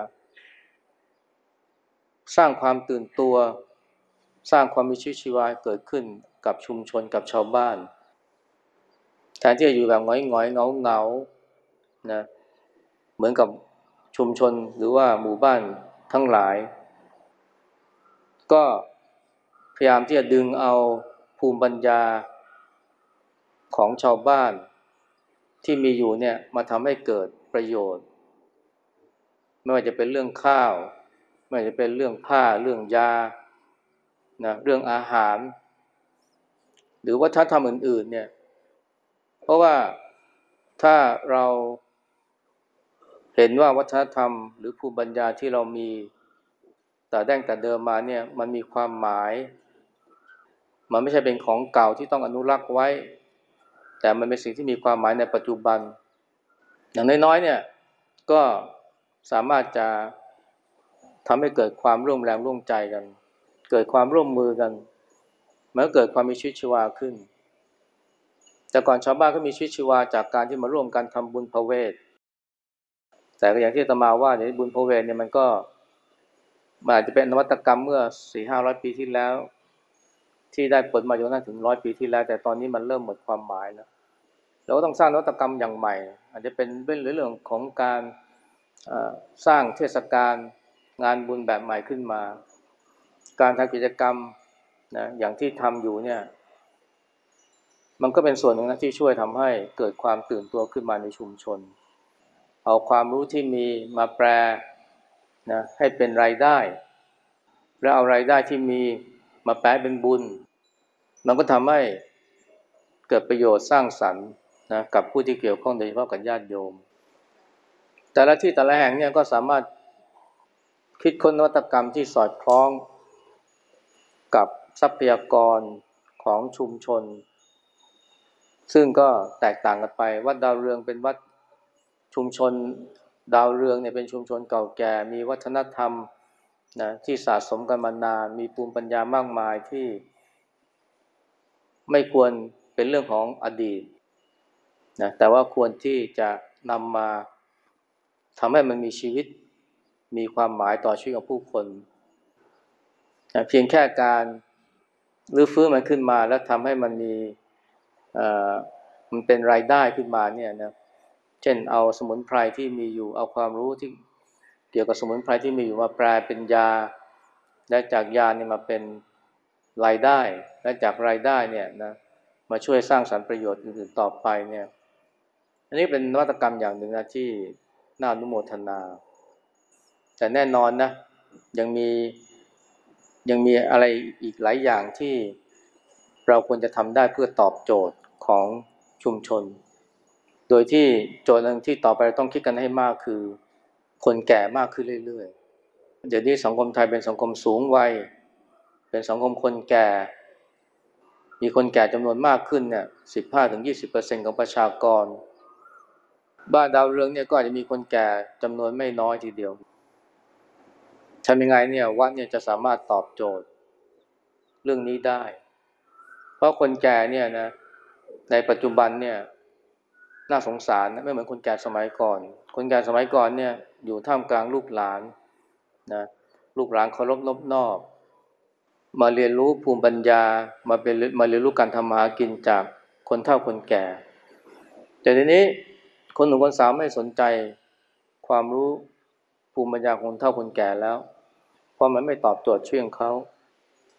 สร้างความตื่นตัวสร้างความมีชีวิตชีวาเกิดขึ้นกับชุมชนกับชาวบ้านแทนที่จะอยู่แบบหงอยๆเงาๆนะเหมือนกับชุมชนหรือว่าหมู่บ้านทั้งหลายก็พยายามที่จะดึงเอาภูมิปัญญาของชาวบ้านที่มีอยู่เนี่ยมาทำให้เกิดประโยชน์ไม่ว่าจะเป็นเรื่องข้าวไม่ว่าจะเป็นเรื่องผ้าเรื่องยานะเรื่องอาหารหรือวัฒนธรรมอื่นๆเนี่ยเพราะว่าถ้าเราเห็นว่าวัฒนธรรมหรือภูมิปัญญาที่เรามีแต่ดั้งแต่เดิมมาเนี่ยมันมีความหมายมันไม่ใช่เป็นของเก่าที่ต้องอนุรักษ์ไว้แต่มันเป็นสิ่งที่มีความหมายในปัจจุบันอย่างน้อยๆเนี่ยก็สามารถจะทำให้เกิดความร่วมแรงร่วมใจกันเกิดความร่วมมือกันมันก็เกิดความมีชีวิตชีวาขึ้นแต่ก่อนชาวบ้านก็มีชีวิตชีวาจากการที่มาร่วมกันทำบุญพเวทแต่ก็อย่างที่อาตมาว่าเนี่ยบุญพเวทเนี่ยมันก็มันอาจจะเป็นนวัตกรรมเมื่อ สี่ห้าร้อย ปีที่แล้วที่ได้ผลมาจนกระทั่งถึงหนึ่งร้อยปีที่แล้วแต่ตอนนี้มันเริ่มหมดความหมายแล้วเราก็ต้องสร้างนวัตกรรมอย่างใหม่อาจจะเป็นเรื่องของการสร้างเทศกาลงานบุญแบบใหม่ขึ้นมาการทำกิจกรรมนะอย่างที่ทำอยู่เนี่ยมันก็เป็นส่วนหนึ่งนะที่ช่วยทำให้เกิดความตื่นตัวขึ้นมาในชุมชนเอาความรู้ที่มีมาแปลนะให้เป็นรายได้แล้วเอารายได้ที่มีมาแปลเป็นบุญมันก็ทำให้เกิดประโยชน์สร้างสรรค์นะกับผู้ที่เกี่ยวข้องโดยเฉพาะกับญาติโยมแต่ละที่แต่ละแห่งเนี่ยก็สามารถคิดค้นนวัตกรรมที่สอดคล้องกับทรัพยากรของชุมชนซึ่งก็แตกต่างกันไปวัดดาวเรืองเป็นวัดชุมชนดาวเรืองเนี่ยเป็นชุมชนเก่าแก่มีวัฒนธรรมนะที่สะสมกันมานานมีภูมิปัญญามากมายที่ไม่ควรเป็นเรื่องของอดีตนะแต่ว่าควรที่จะนำมาทำให้มันมีชีวิตมีความหมายต่อชีวิตของผู้คนนะเพียงแค่การรื้อฟื้นมันขึ้นมาแล้วทำให้มันมีเอ่อมันเป็นรายได้ขึ้นมาเนี่ยนะเช่นเอาสมุนไพรที่มีอยู่เอาความรู้ที่เกี่ยวกับสมุนไพรที่มีอยู่มาแปลเป็นยาและจากยาเนี่ยมาเป็นรายได้และจากรายได้เนี่ยนะมาช่วยสร้างสรรค์ประโยชน์อื่นๆต่อไปเนี่ยอันนี้เป็นนวัตกรรมอย่างหนึ่งนะที่น่าอนุโมทนาแต่แน่นอนนะยังมียังมีอะไรอีกหลายอย่างที่เราควรจะทำได้เพื่อตอบโจทย์ของชุมชนโดยที่โจทย์นึงที่ต่อไปเราต้องคิดกันให้มากคือคนแก่มากขึ้นเรื่อยๆเดี๋ยวนี้สังคมไทยเป็นสังคมสูงวัยเป็นสังคมคนแก่มีคนแก่จำนวนมากขึ้นเนี่ย สิบห้าถึงยี่สิบเปอร์เซ็นต์ ของประชากรบ้านดาวเรืองเนี่ยก็อาจจะมีคนแก่จำนวนไม่น้อยทีเดียวทำยังไงเนี่ยวัดเนี่ยจะสามารถตอบโจทย์เรื่องนี้ได้เพราะคนแก่เนี่ยนะในปัจจุบันเนี่ยน่าสงสารนะไม่เหมือนคนแก่สมัยก่อนคนแก่สมัยก่อนเนี่ยอยู่ท่ามกลางลูกหลานนะลูกหลานเคารพนอบนอบมาเรียนรู้ภูมิปัญญามาเป็นมาเรียนรู้การทำมาหากินจากคนเฒ่าคนแก่แต่ทีนี้คนหนุ่มคนสาวไม่สนใจความรู้ภูมิปัญญาของคนเฒ่าคนแก่แล้วเพราะมันไม่ตอบโจทย์ชีวิตของเขา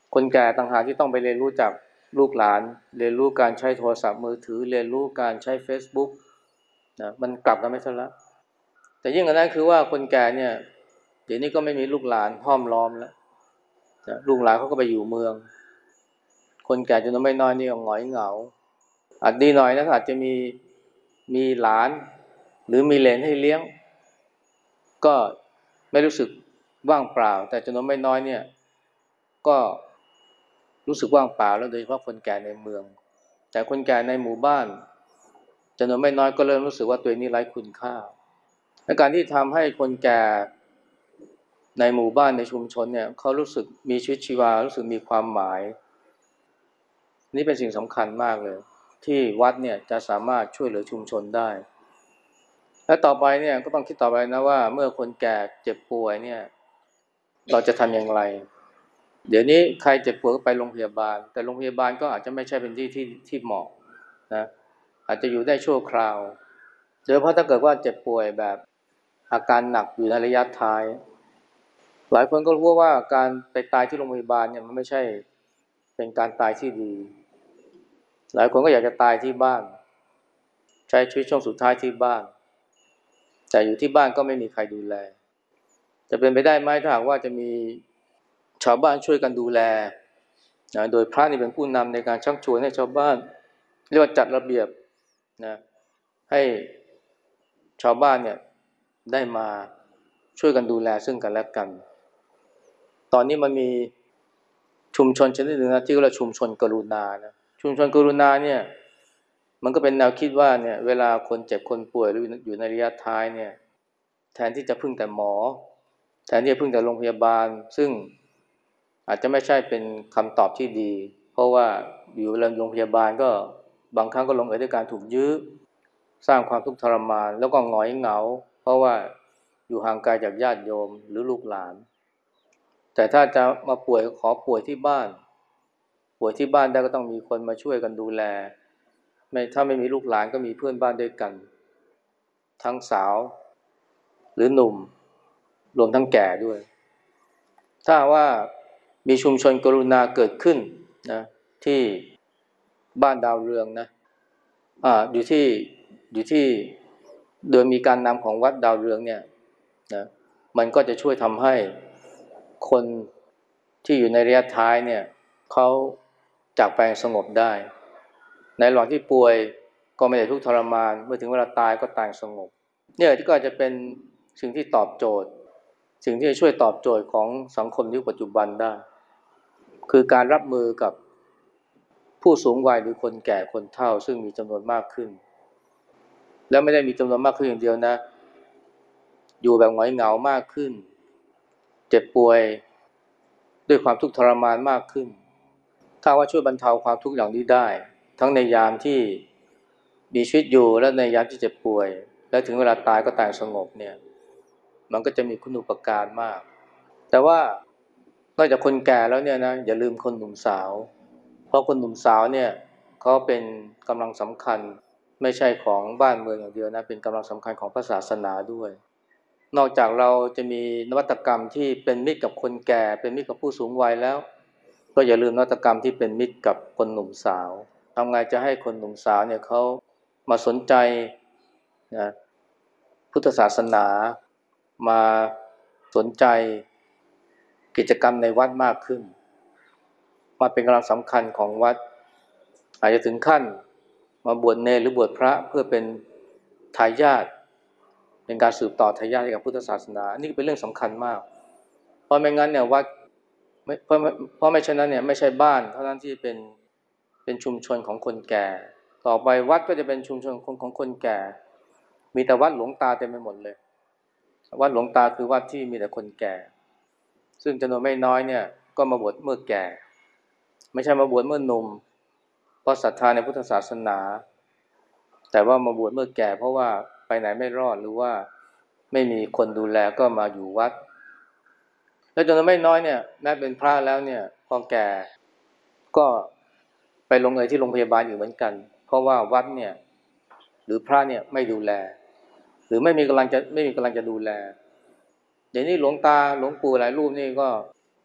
คนแก่ต่างหากที่ต้องไปเรียนรู้จากลูกหลานเรียนรู้การใช้โทรศัพท์มือถือเรียนรู้การใช้ Facebook นะมันกลับกันไม่ทันละแต่ยิ่งกว่านั้นคือว่าคนแก่เนี่ยเดี๋ยวนี้ก็ไม่มีลูกหลานห้อมล้อมแล้วนะลูกหลานเขาก็ไปอยู่เมืองคนแก่จำนวนไม่น้อยนี่ก็หงอยเหงาอาจดีหน่อยนะอาจจะมีมีหลานหรือมีเหลนให้เลี้ยงก็ไม่รู้สึกว่างเปล่าแต่จำนวนไม่น้อยเนี่ยก็รู้สึกว่างเปล่าแล้วโดยเฉพาะคนแก่ในเมืองแต่คนแก่ในหมู่บ้านจำนวนไม่น้อยก็เริ่มรู้สึกว่าตัวเองนี่ไร้คุณค่าและการที่ทำให้คนแก่ในหมู่บ้านในชุมชนเนี่ยเขารู้สึกมีชีวิตชีวารู้สึกมีความหมายนี่เป็นสิ่งสำคัญมากเลยที่วัดเนี่ยจะสามารถช่วยเหลือชุมชนได้และต่อไปเนี่ยก็ต้องคิดต่อไปนะว่าเมื่อคนแก่เจ็บป่วยเนี่ยเราจะทำอย่างไรเดี๋ยวนี้ใครเจ็บป่วยก็ไปโรงพยาบาลแต่โรงพยาบาลก็อาจจะไม่ใช่เป็นที่ที่ที่เหมาะนะอาจจะอยู่ได้ชั่วคราวโดยเฉพาะถ้าเกิดว่าเจ็บป่วยแบบอาการหนักอยู่ในระยะท้ายหลายคนก็รู้ว่าการไปตายที่โรงพยาบาลเนี่ยมันไม่ใช่เป็นการตายที่ดีหลายคนก็อยากจะตายที่บ้านใช้ชีวิตช่วงสุดท้ายที่บ้านแต่อยู่ที่บ้านก็ไม่มีใครดูแลจะเป็นไปได้ไหมถ้าหากว่าจะมีชาวบ้านช่วยกันดูแลนะโดยพระนี่เป็นผู้นำในการชักชวนให้ชาวบ้านเรียกว่าจัดระเบียบนะให้ชาวบ้านเนี่ยได้มาช่วยกันดูแลซึ่งกันและกันตอนนี้มันมีชุมชนชนิดหนึ่งนะที่เรียกว่าชุมชนกรุณานะชุมชนกรุณาเนี่ยมันก็เป็นแนวคิดว่าเนี่ยเวลาคนเจ็บคนป่วยหรืออยู่ในระยะท้ายเนี่ยแทนที่จะพึ่งแต่หมอแทนที่จะพึ่งแต่โรงพยาบาลซึ่งอาจจะไม่ใช่เป็นคำตอบที่ดีเพราะว่าอยู่โรงพยาบาลก็บางครั้งก็ลงเอยด้วยการถูกยื้อสร้างความทุกข์ทรมานแล้วก็หงอยเหงาเพราะว่าอยู่ห่างไกลจากญาติโยมหรือลูกหลานแต่ถ้าจะมาป่วยขอป่วยที่บ้านป่วยที่บ้านได้ก็ต้องมีคนมาช่วยกันดูแลไม่ถ้าไม่มีลูกหลานก็มีเพื่อนบ้านด้วยกันทั้งสาวหรือหนุ่มรวมทั้งแก่ด้วยถ้าว่ามีชุมชนกรุณาเกิดขึ้นนะที่บ้านดาวเรืองนะอ่าอยู่ที่อยู่ที่โดยมีการนำของวัดดาวเรืองเนี่ยนะมันก็จะช่วยทำให้คนที่อยู่ในระยะท้ายเนี่ยเขาจากไปสงบได้ในระหว่างที่ป่วยก็ไม่ได้ทุกข์ทรมานเมื่อถึงเวลาตายก็ตายสงบเนี่ยที่ก็จะเป็นสิ่งที่ตอบโจทย์สิ่งที่จะช่วยตอบโจทย์ของสังคมยุคปัจจุบันได้คือการรับมือกับผู้สูงวัยหรือคนแก่คนเฒ่าซึ่งมีจำนวนมากขึ้นแล้วไม่ได้มีจำนวนมากขึ้นอย่างเดียวนะอยู่แบบหงอยเหงามากขึ้นเจ็บป่วยด้วยความทุกข์ทรมานมากขึ้นถ้าว่าช่วยบรรเทาความทุกข์อย่างนี้ได้ทั้งในยามที่มีชีวิตอยู่และในยามที่เจ็บป่วยและถึงเวลาตายก็ตายสงบเนี่ยมันก็จะมีคุณูปการมากแต่ว่านอกจากคนแก่แล้วเนี่ยนะอย่าลืมคนหนุ่มสาวเพราะคนหนุ่มสาวเนี่ยเขาเป็นกำลังสำคัญไม่ใช่ของบ้านเมืองอย่างเดียวนะเป็นกำลังสำคัญของพระศาสนาด้วยนอกจากเราจะมีนวัตกรรมที่เป็นมิตรกับคนแก่เป็นมิตรกับผู้สูงวัยแล้วก็อย่าลืมนวัตกรรมที่เป็นมิตรกับคนหนุ่มสาวทำไงจะให้คนหนุ่มสาวเนี่ยเขามาสนใจนะพุทธศาสนามาสนใจกิจกรรมในวัดมากขึ้นมาเป็นกำลังสำคัญของวัดอาจจะถึงขั้นมาบวชเนรหรือบวชพระเพื่อเป็นทายาทเป็นการสืบต่อทายาทให้กับพุทธศาสนานี่เป็นเรื่องสำคัญมากเพราะไม่งั้นเนี่ยวัดไม่เพราะเพราะไม่เช่นนั้นเนี่ยไม่ใช่บ้านเท่านั้นที่เป็นเป็นชุมชนของคนแก่ต่อไปวัดก็จะเป็นชุมชนของของคนแก่มีแต่วัดหลวงตาเต็มไปหมดเลยวัดหลวงตาคือวัดที่มีแต่คนแก่ซึ่งจำนวนไม่น้อยเนี่ยก็มาบวชเมื่อแก่ไม่ใช่มาบวชเมื่อหนุ่มเพราะศรัทธาในพุทธศาสนาแต่ว่ามาบวชเมื่อแก่เพราะว่าไปไหนไม่รอดหรือว่าไม่มีคนดูแลก็มาอยู่วัดแล้วจำนวนไม่น้อยเนี่ยแม้เป็นพระแล้วเนี่ยพอแก่ก็ไปลงเอยที่โรงพยาบาลอยู่เหมือนกันเพราะว่าวัดเนี่ยหรือพระเนี่ยไม่ดูแลหรือไม่มีกำลังจะไม่มีกำลังจะดูแลเดี๋ยวนี้หลวงตาหลวงปู่หลายรูปนี่ก็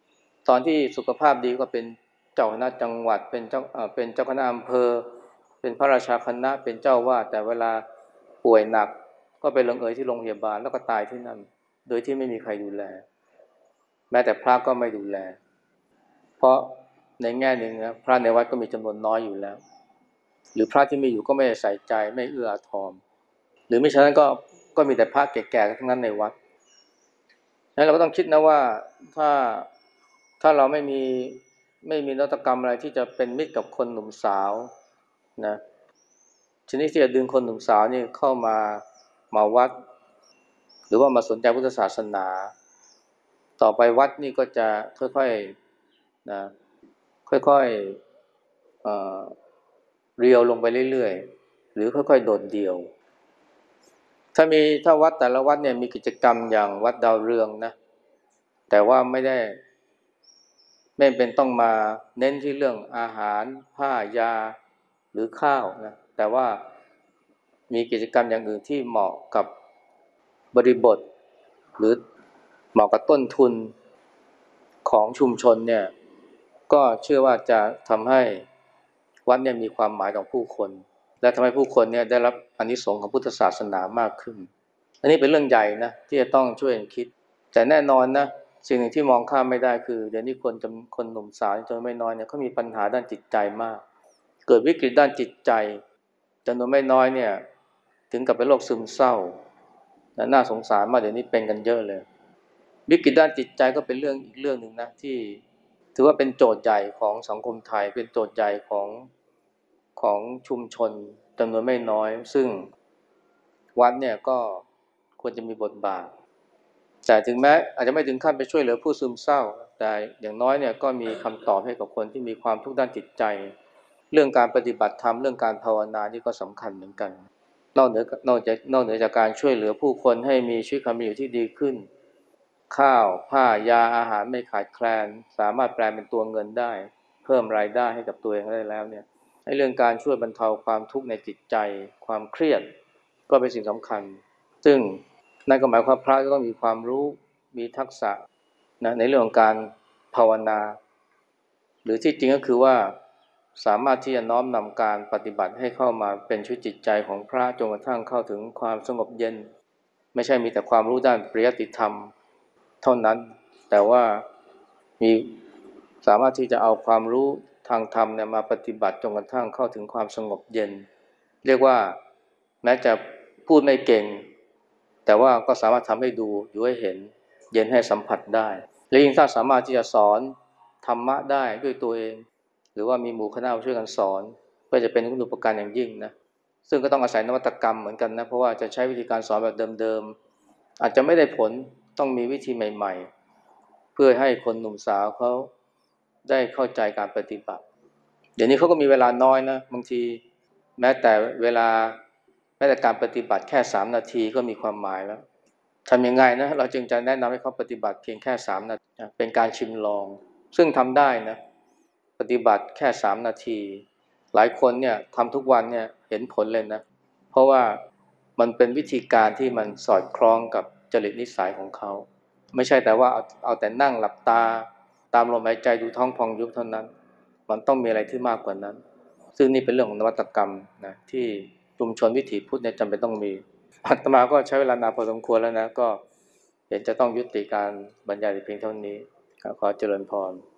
ตอนที่สุขภาพดีก็เป็นเจ้าคณะจังหวัดเป็นเจ้าเอ่อเป็นเจ้าคณะอำเภอเป็นพระราชาคณะเป็นเจ้าวาดแต่เวลาป่วยหนักก็ไปลงเอยที่โรงพยาบาลแล้วก็ตายที่นั่นโดยที่ไม่มีใครดูแลแม้แต่พระก็ไม่ดูแลเพราะในแง่หนึ่งนะพระในวัดก็มีจำนวนน้อยอยู่แล้วหรือพระที่มีอยู่ก็ไม่ได้ใส่ใจไม่เอื้ออาทรหรือไม่ฉะนั้นก็ก็มีแต่พระแก่ๆทั้งนั้นในวัดนั้นเราก็ต้องคิดนะว่าถ้าถ้าเราไม่มีไม่มีนวัตกรรมอะไรที่จะเป็นมิตรกับคนหนุ่มสาวนะชนิดที่จะดึงคนหนุ่มสาวนี่เข้ามามาวัดหรือว่ามาสนใจพุทธศาสนาต่อไปวัดนี่ก็จะค่อยๆนะค่อยๆเอ่อเรียวลงไปเรื่อยๆหรือค่อยๆโดดเดี่ยวถ้ามีถ้าวัดแต่ละวัดเนี่ยมีกิจกรรมอย่างวัดดาวเรืองนะแต่ว่าไม่ได้ไม่เป็นต้องมาเน้นที่เรื่องอาหารผ้ายาหรือข้าวนะแต่ว่ามีกิจกรรมอย่างอื่นที่เหมาะกับบริบทหรือเหมาะกับต้นทุนของชุมชนเนี่ยก็เชื่อว่าจะทำให้วัดเนี่ยมีความหมายต่อผู้คนและทำให้ผู้คนเนี่ยได้รับอานิสงส์ของพุทธศาสนามากขึ้นอันนี้เป็นเรื่องใหญ่นะที่จะต้องช่วยกันคิดแต่แน่นอนนะสิ่งหนึ่งที่มองข้ามไม่ได้คือเดี๋ยวนี้คนจำคนหนุ่มสาวจำนวนไม่น้อยเนี่ยเขามีปัญหาด้านจิตใจมากเกิดวิกฤตด้านจิตใจจำนวนไม่น้อยเนี่ยถึงกับเป็นโรคซึมเศร้าและน่าสงสารมากเดี๋ยวนี้เป็นกันเยอะเลยวิกฤตด้านจิตใจก็เป็นเรื่องอีกเรื่องหนึ่งนะที่ถือว่าเป็นโจทย์ใหญ่ของสังคมไทยเป็นโจทย์ใหญ่ของของชุมชนจำนวนไม่น้อยซึ่งวัดเนี่ยก็ควรจะมีบทบาทแต่ถึงแม้อาจจะไม่ถึงขั้นไปช่วยเหลือผู้ซึมเศร้าแต่อย่างน้อยเนี่ยก็มีคำตอบให้กับคนที่มีความทุกข์ด้านจิตใจเรื่องการปฏิบัติธรรมเรื่องการภาวนานี่ก็สำคัญเหมือนกันนอกเหนือนอกจากนอกเหนือจากการช่วยเหลือผู้คนให้มีชีวิตความเป็นอยู่ที่ดีขึ้นข้าวผ้ายาอาหารไม่ขาดแคลนสามารถแปลเป็นตัวเงินได้เพิ่มรายได้ให้กับตัวเองได้แล้วเนี่ยให้เรื่องการช่วยบรรเทาความทุกข์ในจิตใจความเครียดก็เป็นสิ่งสำคัญซึ่งนั่นก็หมายความพระจะต้องมีความรู้มีทักษะนะในเรื่องของการภาวนาหรือที่จริงก็คือว่าสามารถที่จะน้อมนำการปฏิบัติให้เข้ามาเป็นชีวิตจิตใจของพระจนกระทั่งเข้าถึงความสงบเย็นไม่ใช่มีแต่ความรู้ด้านปริยัติธรรมเท่านั้นแต่ว่ามีสามารถที่จะเอาความรู้ทางธรรมเนี่ยมาปฏิบัติจนกระทั่งเข้าถึงความสงบเย็นเรียกว่าแม้จะพูดไม่เก่งแต่ว่าก็สามารถทำให้ดูอยู่ให้เห็นเย็นให้สัมผัสได้และยิ่งถ้าสามารถที่จะสอนธรรมะได้ด้วยตัวเองหรือว่ามีหมู่คณะช่วยกันสอนก็จะเป็นคุณูปการอย่างยิ่งนะซึ่งก็ต้องอาศัยนวัตกรรมเหมือนกันนะเพราะว่าจะใช้วิธีการสอนแบบเดิมๆอาจจะไม่ได้ผลต้องมีวิธีใหม่ๆเพื่อให้คนหนุ่มสาวเขาได้เข้าใจการปฏิบัติเดี๋ยวนี้เขาก็มีเวลาน้อยนะบางทีแม้แต่เวลาแม้แต่การปฏิบัติแค่สามนาทีก็มีความหมายแล้วทำยังไงนะเราจึงจะแนะนำให้เขาปฏิบัติเพียงแค่สามนาทีเป็นการชิมลางซึ่งทำได้นะปฏิบัติแค่สามนาทีหลายคนเนี่ยทำทุกวันเนี่ยเห็นผลเลยนะเพราะว่ามันเป็นวิธีการที่มันสอดคล้องกับจริตนิสัยของเขาไม่ใช่แต่ว่าเอาเอาแต่นั่งหลับตาตามลมหายใจดูท้องพองยุบเท่านั้นมันต้องมีอะไรที่มากกว่านั้นซึ่งนี่เป็นเรื่องของนวัตกรรมนะที่ชุมชนวิถีพุทธเนี่ยจำเป็นต้องมีอาตมาก็ใช้เวลานานพอสมควรแล้วนะก็เห็นจะต้องยุติการบรรยายเพียงเท่านี้ขอเจริญพร